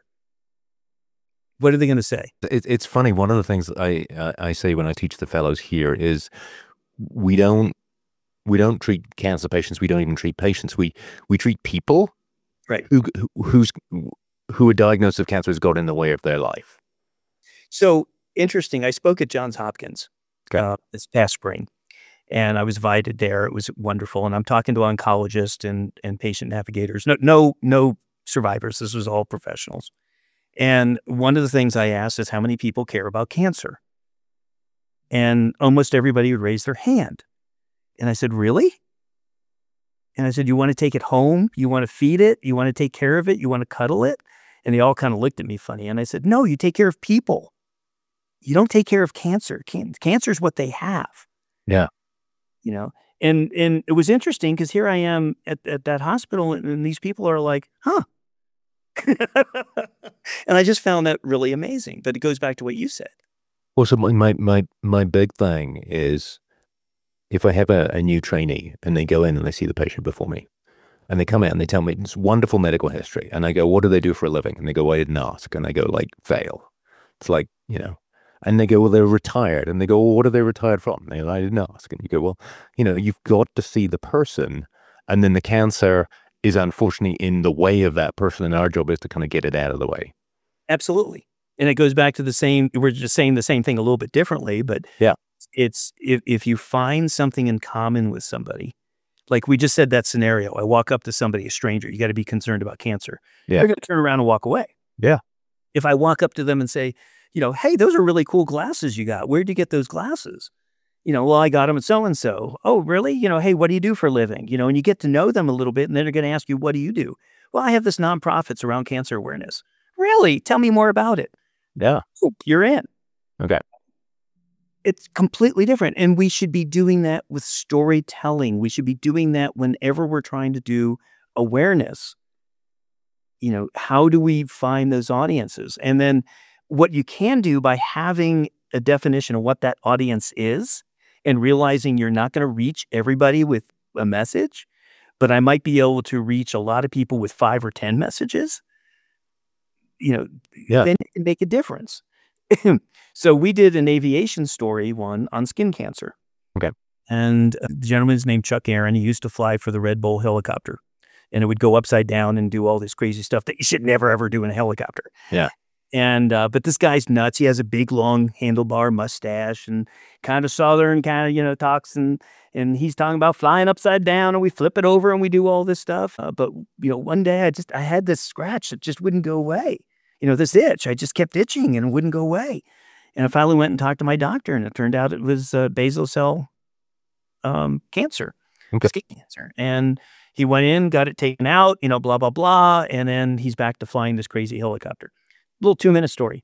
what are they going to say? It, it's funny. One of the things that I uh, I say when I teach the fellows here is we don't we don't treat cancer patients. We don't even treat patients. We we treat people, Right. Who who who's who a diagnosis of cancer has got in the way of their life. So interesting. I spoke at Johns Hopkins Okay. uh, this past spring, and I was invited there. It was wonderful, and I'm talking to oncologists and and patient navigators. No no no survivors. This was all professionals. And one of the things I asked is how many people care about cancer, and almost everybody would raise their hand. And I said, really? And I said, you want to take it home? You want to feed it? You want to take care of it? You want to cuddle it? And they all kind of looked at me funny. And I said, no, you take care of people. You don't take care of cancer. Can- cancer is what they have. Yeah. You know, and and it was interesting because here I am at, at that hospital, and, and these people are like, huh. And I just found that really amazing. But it goes back to what you said. Well, so my my my, my big thing is, if I have a, a new trainee and they go in and they see the patient before me, and they come out and they tell me it's wonderful medical history, and I go, what do they do for a living? And they go, I didn't ask, and I go, like, fail. It's like, you know, and they go, well, they're retired, and they go, well, what are they retired from? And they go, I didn't ask, and you go, well, you know, you've got to see the person, and then the cancer is unfortunately in the way of that person, and our job is to kind of get it out of the way. Absolutely. And it goes back to the same, we're just saying the same thing a little bit differently, but yeah, it's if, if you find something in common with somebody, like we just said that scenario, I walk up to somebody, a stranger, you got to be concerned about cancer. Yeah. They're going to turn around and walk away. Yeah. If I walk up to them and say, you know, hey, those are really cool glasses you got. Where'd you get those glasses? You know, well, I got them at so-and-so. Oh, really? You know, hey, what do you do for a living? You know, and you get to know them a little bit, and then they're going to ask you, what do you do? Well, I have this nonprofits around cancer awareness. Really? Tell me more about it. Yeah. Oh, you're in. Okay. It's completely different. And we should be doing that with storytelling. We should be doing that whenever we're trying to do awareness. You know, how do we find those audiences? And then what you can do by having a definition of what that audience is and realizing you're not going to reach everybody with a message, but I might be able to reach a lot of people with five or ten messages, you know, yeah. then it can make a difference. So we did an aviation story one on skin cancer. Okay. And uh, the gentleman's named Chuck Aaron. He used to fly for the Red Bull helicopter, and it would go upside down and do all this crazy stuff that you should never, ever do in a helicopter. Yeah. And, uh, but this guy's nuts. He has a big, long handlebar mustache and kind of Southern kind of, you know, talks and, and he's talking about flying upside down and we flip it over and we do all this stuff. Uh, but, you know, one day I just, I had this scratch that just wouldn't go away. You know, this itch, I just kept itching and it wouldn't go away. And I finally went and talked to my doctor, and it turned out it was uh, basal cell um, cancer, Okay. skin cancer. And he went in, got it taken out, you know, blah, blah, blah. And then he's back to flying this crazy helicopter. Little two minute story.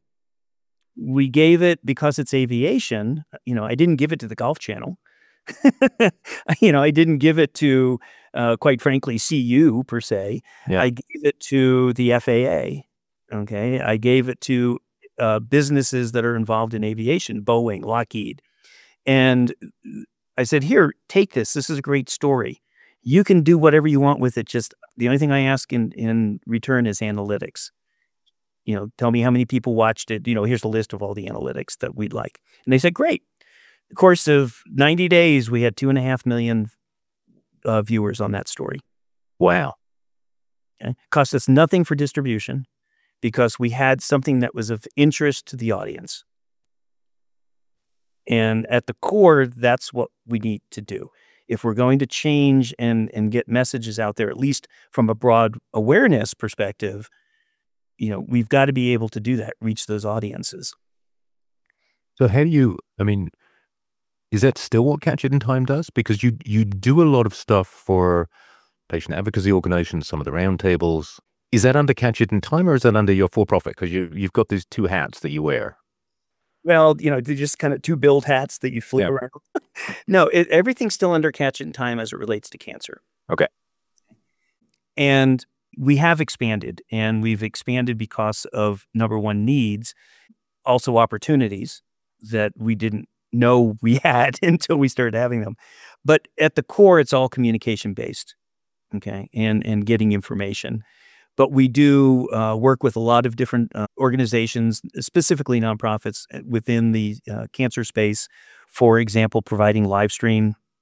We gave it, because it's aviation, you know, I didn't give it to the Golf Channel. You know, I didn't give it to, uh, quite frankly, C U per se. Yeah. I gave it to the F A A. Okay. I gave it to uh, businesses that are involved in aviation, Boeing, Lockheed. And I said, here, take this. This is a great story. You can do whatever you want with it. Just the only thing I ask in, in return is analytics. You know, tell me how many people watched it. You know, here's the list of all the analytics that we'd like. And they said, great. The course of ninety days, we had two and a half million uh, viewers on that story. Wow. Okay. Cost us nothing for distribution because we had something that was of interest to the audience. And at the core, that's what we need to do. If we're going to change and, and get messages out there, at least from a broad awareness perspective, you know, we've got to be able to do that, reach those audiences. So how do you, I mean, is that still what Catch It in Time does? Because you you do a lot of stuff for patient advocacy organizations, some of the roundtables. Is that under Catch It in Time, or is that under your for-profit? Because you, you've got these two hats that you wear. Well, you know, they're just kind of two build hats that you flip Yeah. around. No, it, everything's still under Catch It in Time as it relates to cancer. Okay. And we have expanded, and we've expanded because of, number one, needs, also opportunities that we didn't know we had until we started having them. But at the core, it's all communication-based, okay, and, and getting information. But we do uh, work with a lot of different uh, organizations, specifically nonprofits within the uh, cancer space. For example, providing live stream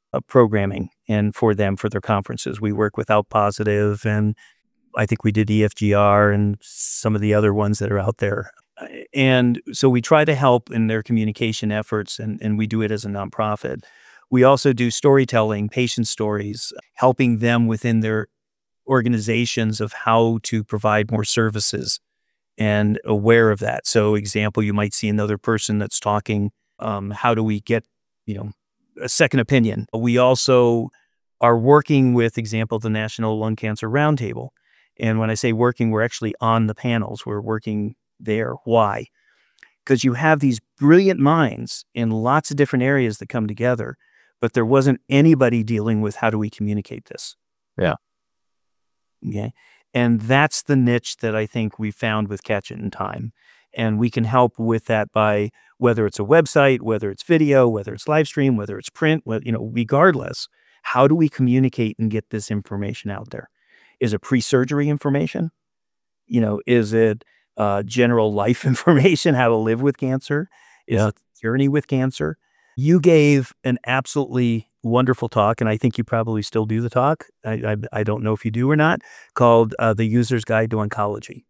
uh, programming and for them for their conferences. We work with Outpositive, and I think we did E F G R and some of the other ones that are out there. And so we try to help in their communication efforts, and, and we do it as a nonprofit. We also do storytelling, patient stories, helping them within their organizations of how to provide more services and aware of that. So example, you might see another person that's talking, um, how do we get, you know, a second opinion? We also are working with, example, the National Lung Cancer Roundtable. And when I say working, we're actually on the panels. We're working there. Why? Because you have these brilliant minds in lots of different areas that come together, but there wasn't anybody dealing with how do we communicate this. Yeah. Okay. And that's the niche that I think we found with Catch It in Time. And we can help with that by whether it's a website, whether it's video, whether it's live stream, whether it's print, you know, regardless, how do we communicate and get this information out there? Is it pre-surgery information? You know, is it uh, general life information, how to live with cancer? Is Yeah. it journey with cancer? You gave an absolutely wonderful talk, and I think you probably still do the talk. I I, I don't know if you do or not, called uh, The User's Guide to Oncology.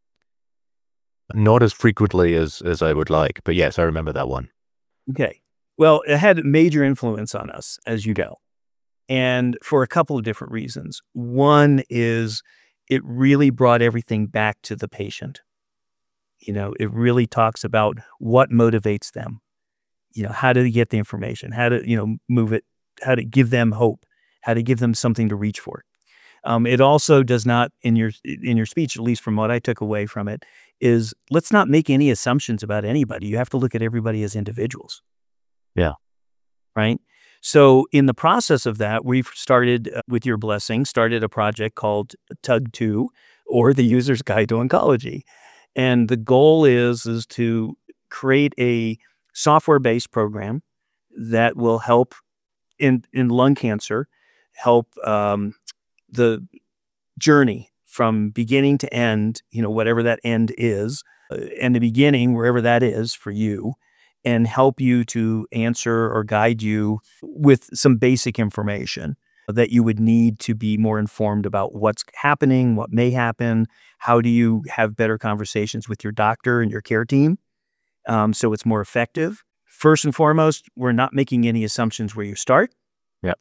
Not as frequently as, as I would like, but yes, I remember that one. Okay. Well, it had major influence on us, as you know, and for a couple of different reasons. One is it really brought everything back to the patient. You know, it really talks about what motivates them. You know, how to get the information, how to, you know, move it, how to give them hope, how to give them something to reach for. Um, it also does not, in your in your speech, at least from what I took away from it, is let's not make any assumptions about anybody. You have to look at everybody as individuals. Yeah. Right? So in the process of that, we've started, uh, with your blessing, started a project called Tug two, or the User's Guide to Oncology. And the goal is, is to create a software-based program that will help in, in lung cancer, help um, the journey from beginning to end, you know, whatever that end is, uh, and the beginning, wherever that is for you, and help you to answer or guide you with some basic information that you would need to be more informed about what's happening, what may happen, how do you have better conversations with your doctor and your care team, um, so it's more effective. First and foremost, we're not making any assumptions where you start. Yep.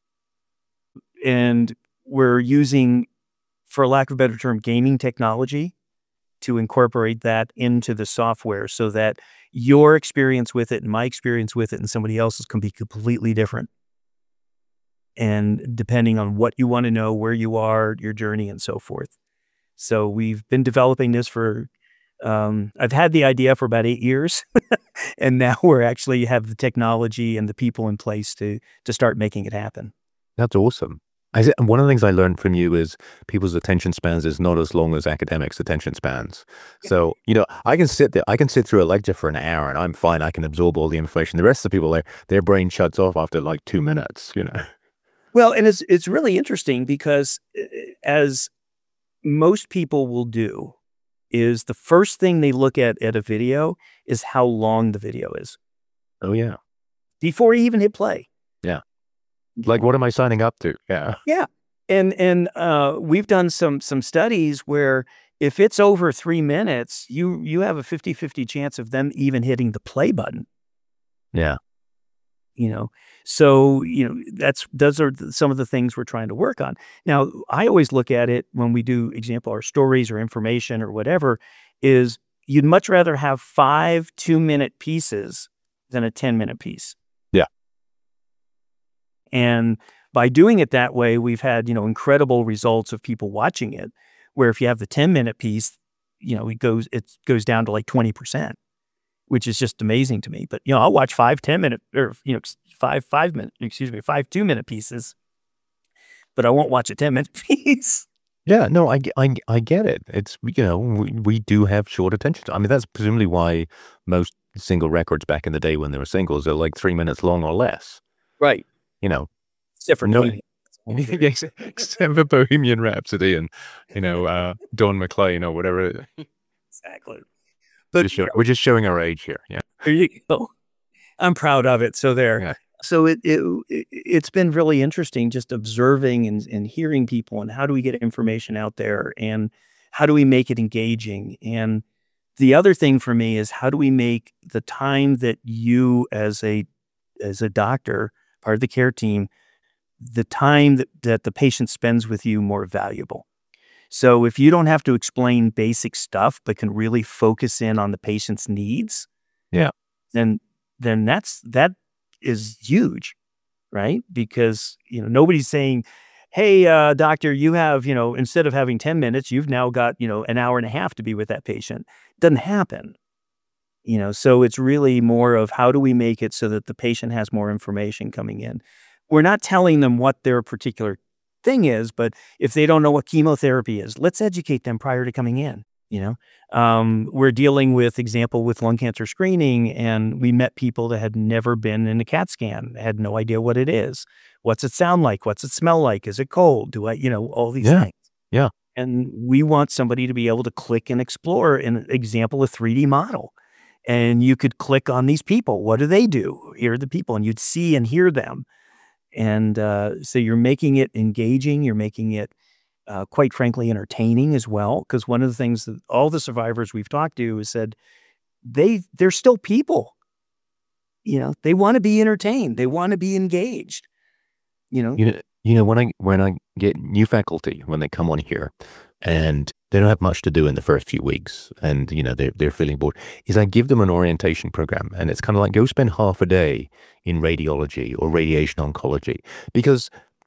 And we're using, for lack of a better term, gaming technology to incorporate that into the software so that your experience with it and my experience with it and somebody else's can be completely different. And depending on what you want to know, where you are, your journey, and so forth. So we've been developing this for, um, I've had the idea for about eight years, and now we're actually have the technology and the people in place to to start making it happen. That's awesome. I, one of the things I learned from you is people's attention spans is not as long as academics' attention spans. So, you know, I can sit there, I can sit through a lecture for an hour and I'm fine. I can absorb all the information. The rest of the people, their, their brain shuts off after like two minutes, you know. Well, and it's it's really interesting because uh, as most people will do, is the first thing they look at at a video is how long the video is. Oh, yeah. Before you even hit play. Yeah. Like, what am I signing up to? Yeah. Yeah. And and uh, we've done some some studies where if it's over three minutes, you you have a fifty-fifty chance of them even hitting the play button. Yeah. You know, so, you know, that's, those are some of the things we're trying to work on. Now, I always look at it when we do, example, our stories or information or whatever, is you'd much rather have five two-minute pieces than a ten-minute piece. Yeah. And by doing it that way, we've had, you know, incredible results of people watching it, where if you have the ten-minute piece, you know, it goes, it goes down to like twenty percent. Which is just amazing to me. But, you know, I'll watch five, ten minute or, you know, five, five minute, excuse me, five, two minute pieces, but I won't watch a ten minute piece. Yeah, no, I, I, I get it. It's, you know, we, we do have short attention. I mean, that's presumably why most single records back in the day when there were singles are like three minutes long or less. Right. You know, it's different. No, except for Bohemian Rhapsody and, you know, uh, Don McLean or whatever. Exactly. But just show, we're just showing our age here. Yeah. There you go. I'm proud of it. So there. Yeah. So it, it it- it's been really interesting just observing and, and hearing people and how do we get information out there and how do we make it engaging. And the other thing for me is how do we make the time that you as a as a doctor, part of the care team, the time that, that the patient spends with you more valuable. So if you don't have to explain basic stuff, but can really focus in on the patient's needs, Yeah. then then that's that is huge, right? Because you know nobody's saying, "Hey, uh, doctor, you have you know instead of having ten minutes, you've now got you know an hour and a half to be with that patient." Doesn't happen, you know. So it's really more of how do we make it so that the patient has more information coming in. We're not telling them what their particular thing is, but if they don't know what chemotherapy is, let's educate them prior to coming in. You know, um, we're dealing with example with lung cancer screening, and we met people that had never been in a CAT scan, had no idea what it is. What's it sound like? What's it smell like? Is it cold? Do I, you know, all these Yeah. things. Yeah. And we want somebody to be able to click and explore an example, a three D model. And you could click on these people. What do they do? Here are the people, and you'd see and hear them. And uh, so you're making it engaging. You're making it, uh, quite frankly, entertaining as well. Because one of the things that all the survivors we've talked to has said they they're still people. You know, they want to be entertained. They want to be engaged. You know, You know, you know when I when I get new faculty when they come on here, and they don't have much to do in the first few weeks, and you know they're they're feeling bored, is I give them an orientation program, and it's kind of like go spend half a day in radiology or radiation oncology, because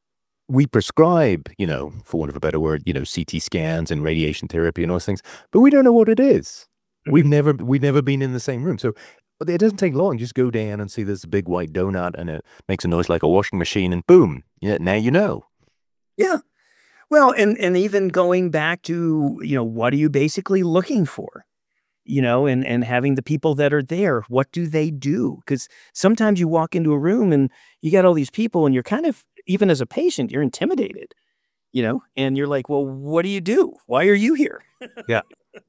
we prescribe, you know, for want of a better word, you know, C T scans and radiation therapy and all those things, but we don't know what it is. We've never we've never been in the same room, so. But it doesn't take long. Just go down and see there's a big white donut and it makes a noise like a washing machine and boom, yeah, now you know. yeah. Well, and and even going back to, you know, what are you basically looking for? You know, and and having the people that are there, what do they do? Because sometimes you walk into a room and you got all these people and you're kind of, even as a patient, you're intimidated, you know, and you're like, well, what do you do? Why are you here? Yeah.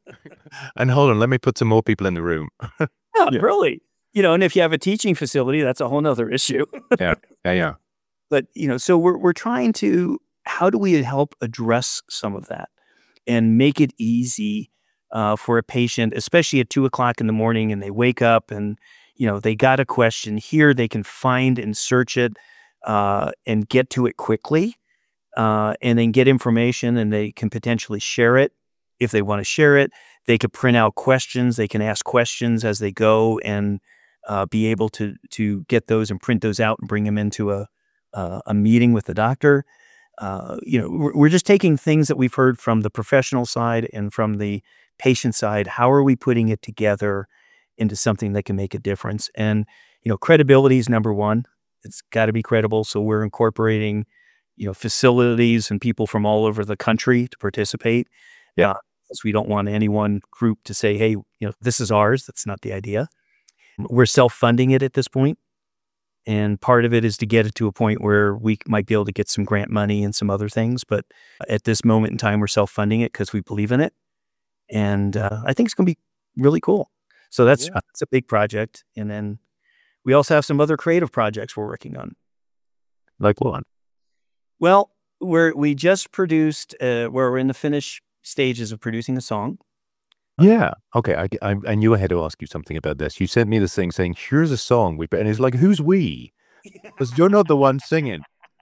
And hold on, let me put some more people in the room. Yeah, Yeah. really. You know, and if you have a teaching facility, that's a whole nother issue. Yeah, yeah, yeah. But, you know, so we're we're trying to, how do we help address some of that and make it easy uh, for a patient, especially at two o'clock in the morning, and they wake up and you know they got a question here, they can find and search it uh, and get to it quickly, uh, and then get information, and they can potentially share it if they want to share it. They could print out questions, they can ask questions as they go, and uh, be able to to get those and print those out and bring them into a uh, a meeting with the doctor. Uh, you know, we're, we're just taking things that we've heard from the professional side and from the patient side. How are we putting it together into something that can make a difference? And, you know, credibility is number one. It's got to be credible. So we're incorporating, you know, facilities and people from all over the country to participate. Yeah. Uh, because we don't want any one group to say, hey, you know, this is ours. That's not the idea. We're self-funding it at this point. And part of it is to get it to a point where we might be able to get some grant money and some other things. But at this moment in time, we're self-funding it because we believe in it. And uh, I think it's going to be really cool. So that's, Yeah. that's a big project. And then we also have some other creative projects we're working on. Like what? Well, we're, we just produced, uh, where we're in the finished stages of producing a song. Yeah. Okay. I, I, I knew I had to ask you something about this. You sent me this thing saying, here's a song. We, and it's like, who's we? Because you're not the one singing.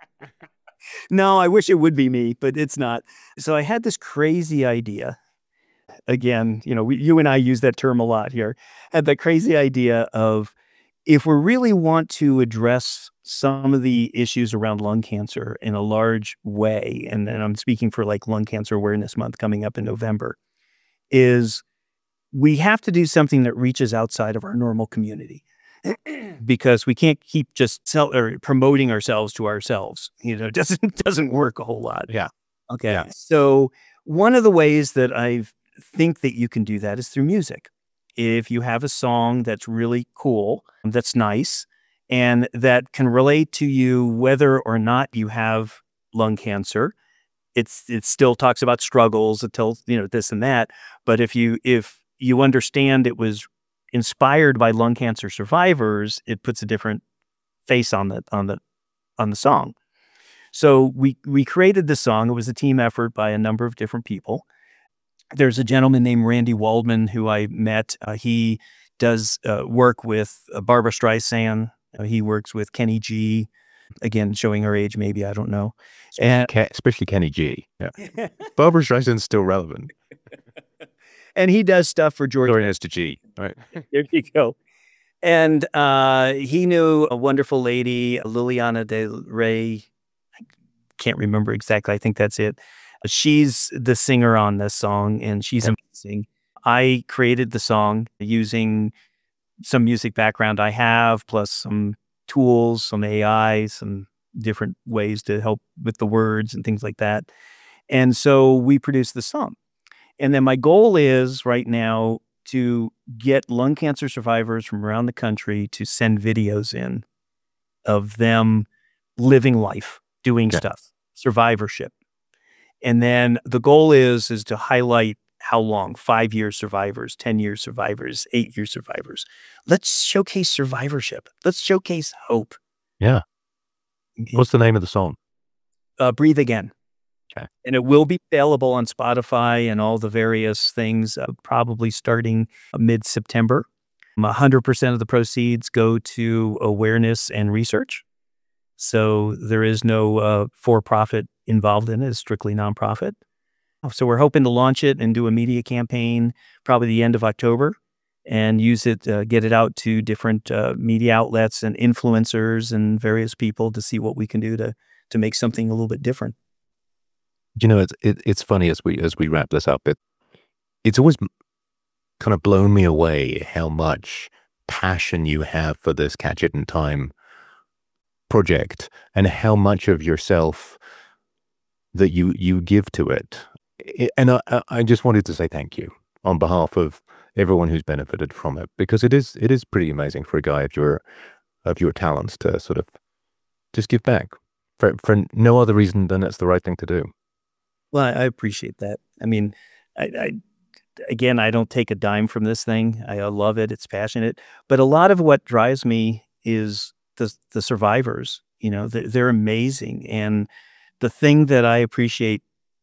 No, I wish it would be me, but it's not. So I had this crazy idea. Again, you know, we, you and I use that term a lot here. Had that crazy idea of if we really want to address some of the issues around lung cancer in a large way, and then I'm speaking for like Lung Cancer Awareness Month coming up in November, is we have to do something that reaches outside of our normal community. Because we can't keep just sell, or promoting ourselves to ourselves. You know, it doesn't doesn't work a whole lot. Yeah. Okay. Yeah. So one of the ways that I think that you can do that is through music. If you have a song that's really cool, that's nice, and that can relate to you whether or not you have lung cancer, it's it still talks about struggles, it tells, you know, this and that. But if you if you understand it was inspired by lung cancer survivors, it puts a different face on the on the on the song. So we we created the song. It was a team effort by a number of different people. There's a gentleman named Randy Waldman who I met. Uh, he does uh, work with uh, Barbara Streisand. Uh, he works with Kenny G. Again, showing her age, maybe, I don't know. And Ke- especially Kenny G. Yeah. Barbara Streisand's still relevant. and he does stuff for George. Dorian has to G. Right. There you go. And uh, he knew a wonderful lady, Liliana Del Rey. I can't remember exactly. I think that's it. She's the singer on this song, and she's Yep. amazing. I created the song using some music background I have, plus some tools, some A I, some different ways to help with the words and things like that. And so we produced the song. And then my goal is right now to get lung cancer survivors from around the country to send videos in of them living life, doing Okay. stuff, survivorship. And then the goal is is to highlight how long, five year survivors, ten year survivors, eight year survivors. Let's showcase survivorship. Let's showcase hope. Yeah. What's the name of the song? Uh, Breathe Again. Okay. And it will be available on Spotify and all the various things, uh, probably starting mid-September. one hundred percent of the proceeds go to awareness and research. So there is no uh, for-profit involved in it. It's strictly nonprofit. So we're hoping to launch it and do a media campaign probably the end of October and use it, uh, get it out to different uh, media outlets and influencers and various people to see what we can do to to make something a little bit different. You know, it's it, it's funny as we as we wrap this up. It it's always m- kind of blown me away how much passion you have for this Catch It in Time project and how much of yourself that you you give to it. I- And I, I I just wanted to say thank you on behalf of everyone who's benefited from it, because it is it is pretty amazing for a guy of your of your talents to sort of just give back for for no other reason than it's the right thing to do. Well, I I appreciate that. I mean, I, I again, I don't take a dime from this thing. I uh, love it. It's passionate. But a lot of what drives me is the the survivors. You know, they're, they're amazing. And the thing that I appreciate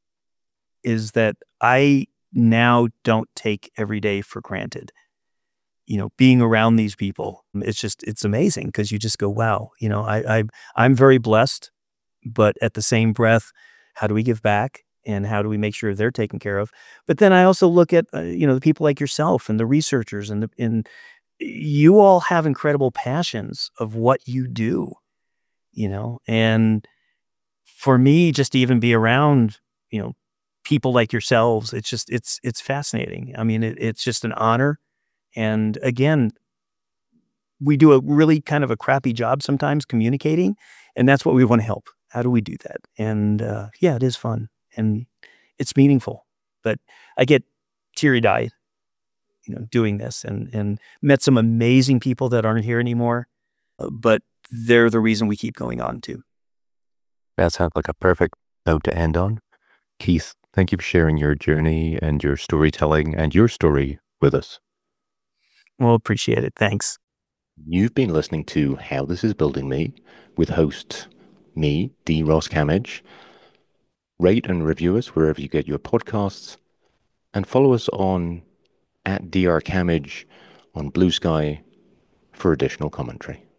is that I now don't take every day for granted. You know, being around these people, it's just it's amazing because you just go, wow. You know, I, I I'm very blessed, but at the same breath, how do we give back? And how do we make sure they're taken care of? But then I also look at, uh, you know, the people like yourself and the researchers and the, and you all have incredible passions of what you do, you know, and for me, just to even be around, you know, people like yourselves, it's just, it's, it's fascinating. I mean, it, it's just an honor. And again, we do a really kind of a crappy job sometimes communicating, and that's what we want to help. How do we do that? And uh, yeah, it is fun and it's meaningful. But I get teary-eyed, you know, doing this, and and met some amazing people that aren't here anymore. uh, But they're the reason we keep going on too. That sounds like a perfect note to end on. Keith, thank you for sharing your journey and your storytelling and your story with us. Well, appreciate it. Thanks. You've been listening to How This Is Building Me with host me, D. Ross Camage. Rate and review us wherever you get your podcasts, and follow us on at D R Camage on Blue Sky for additional commentary.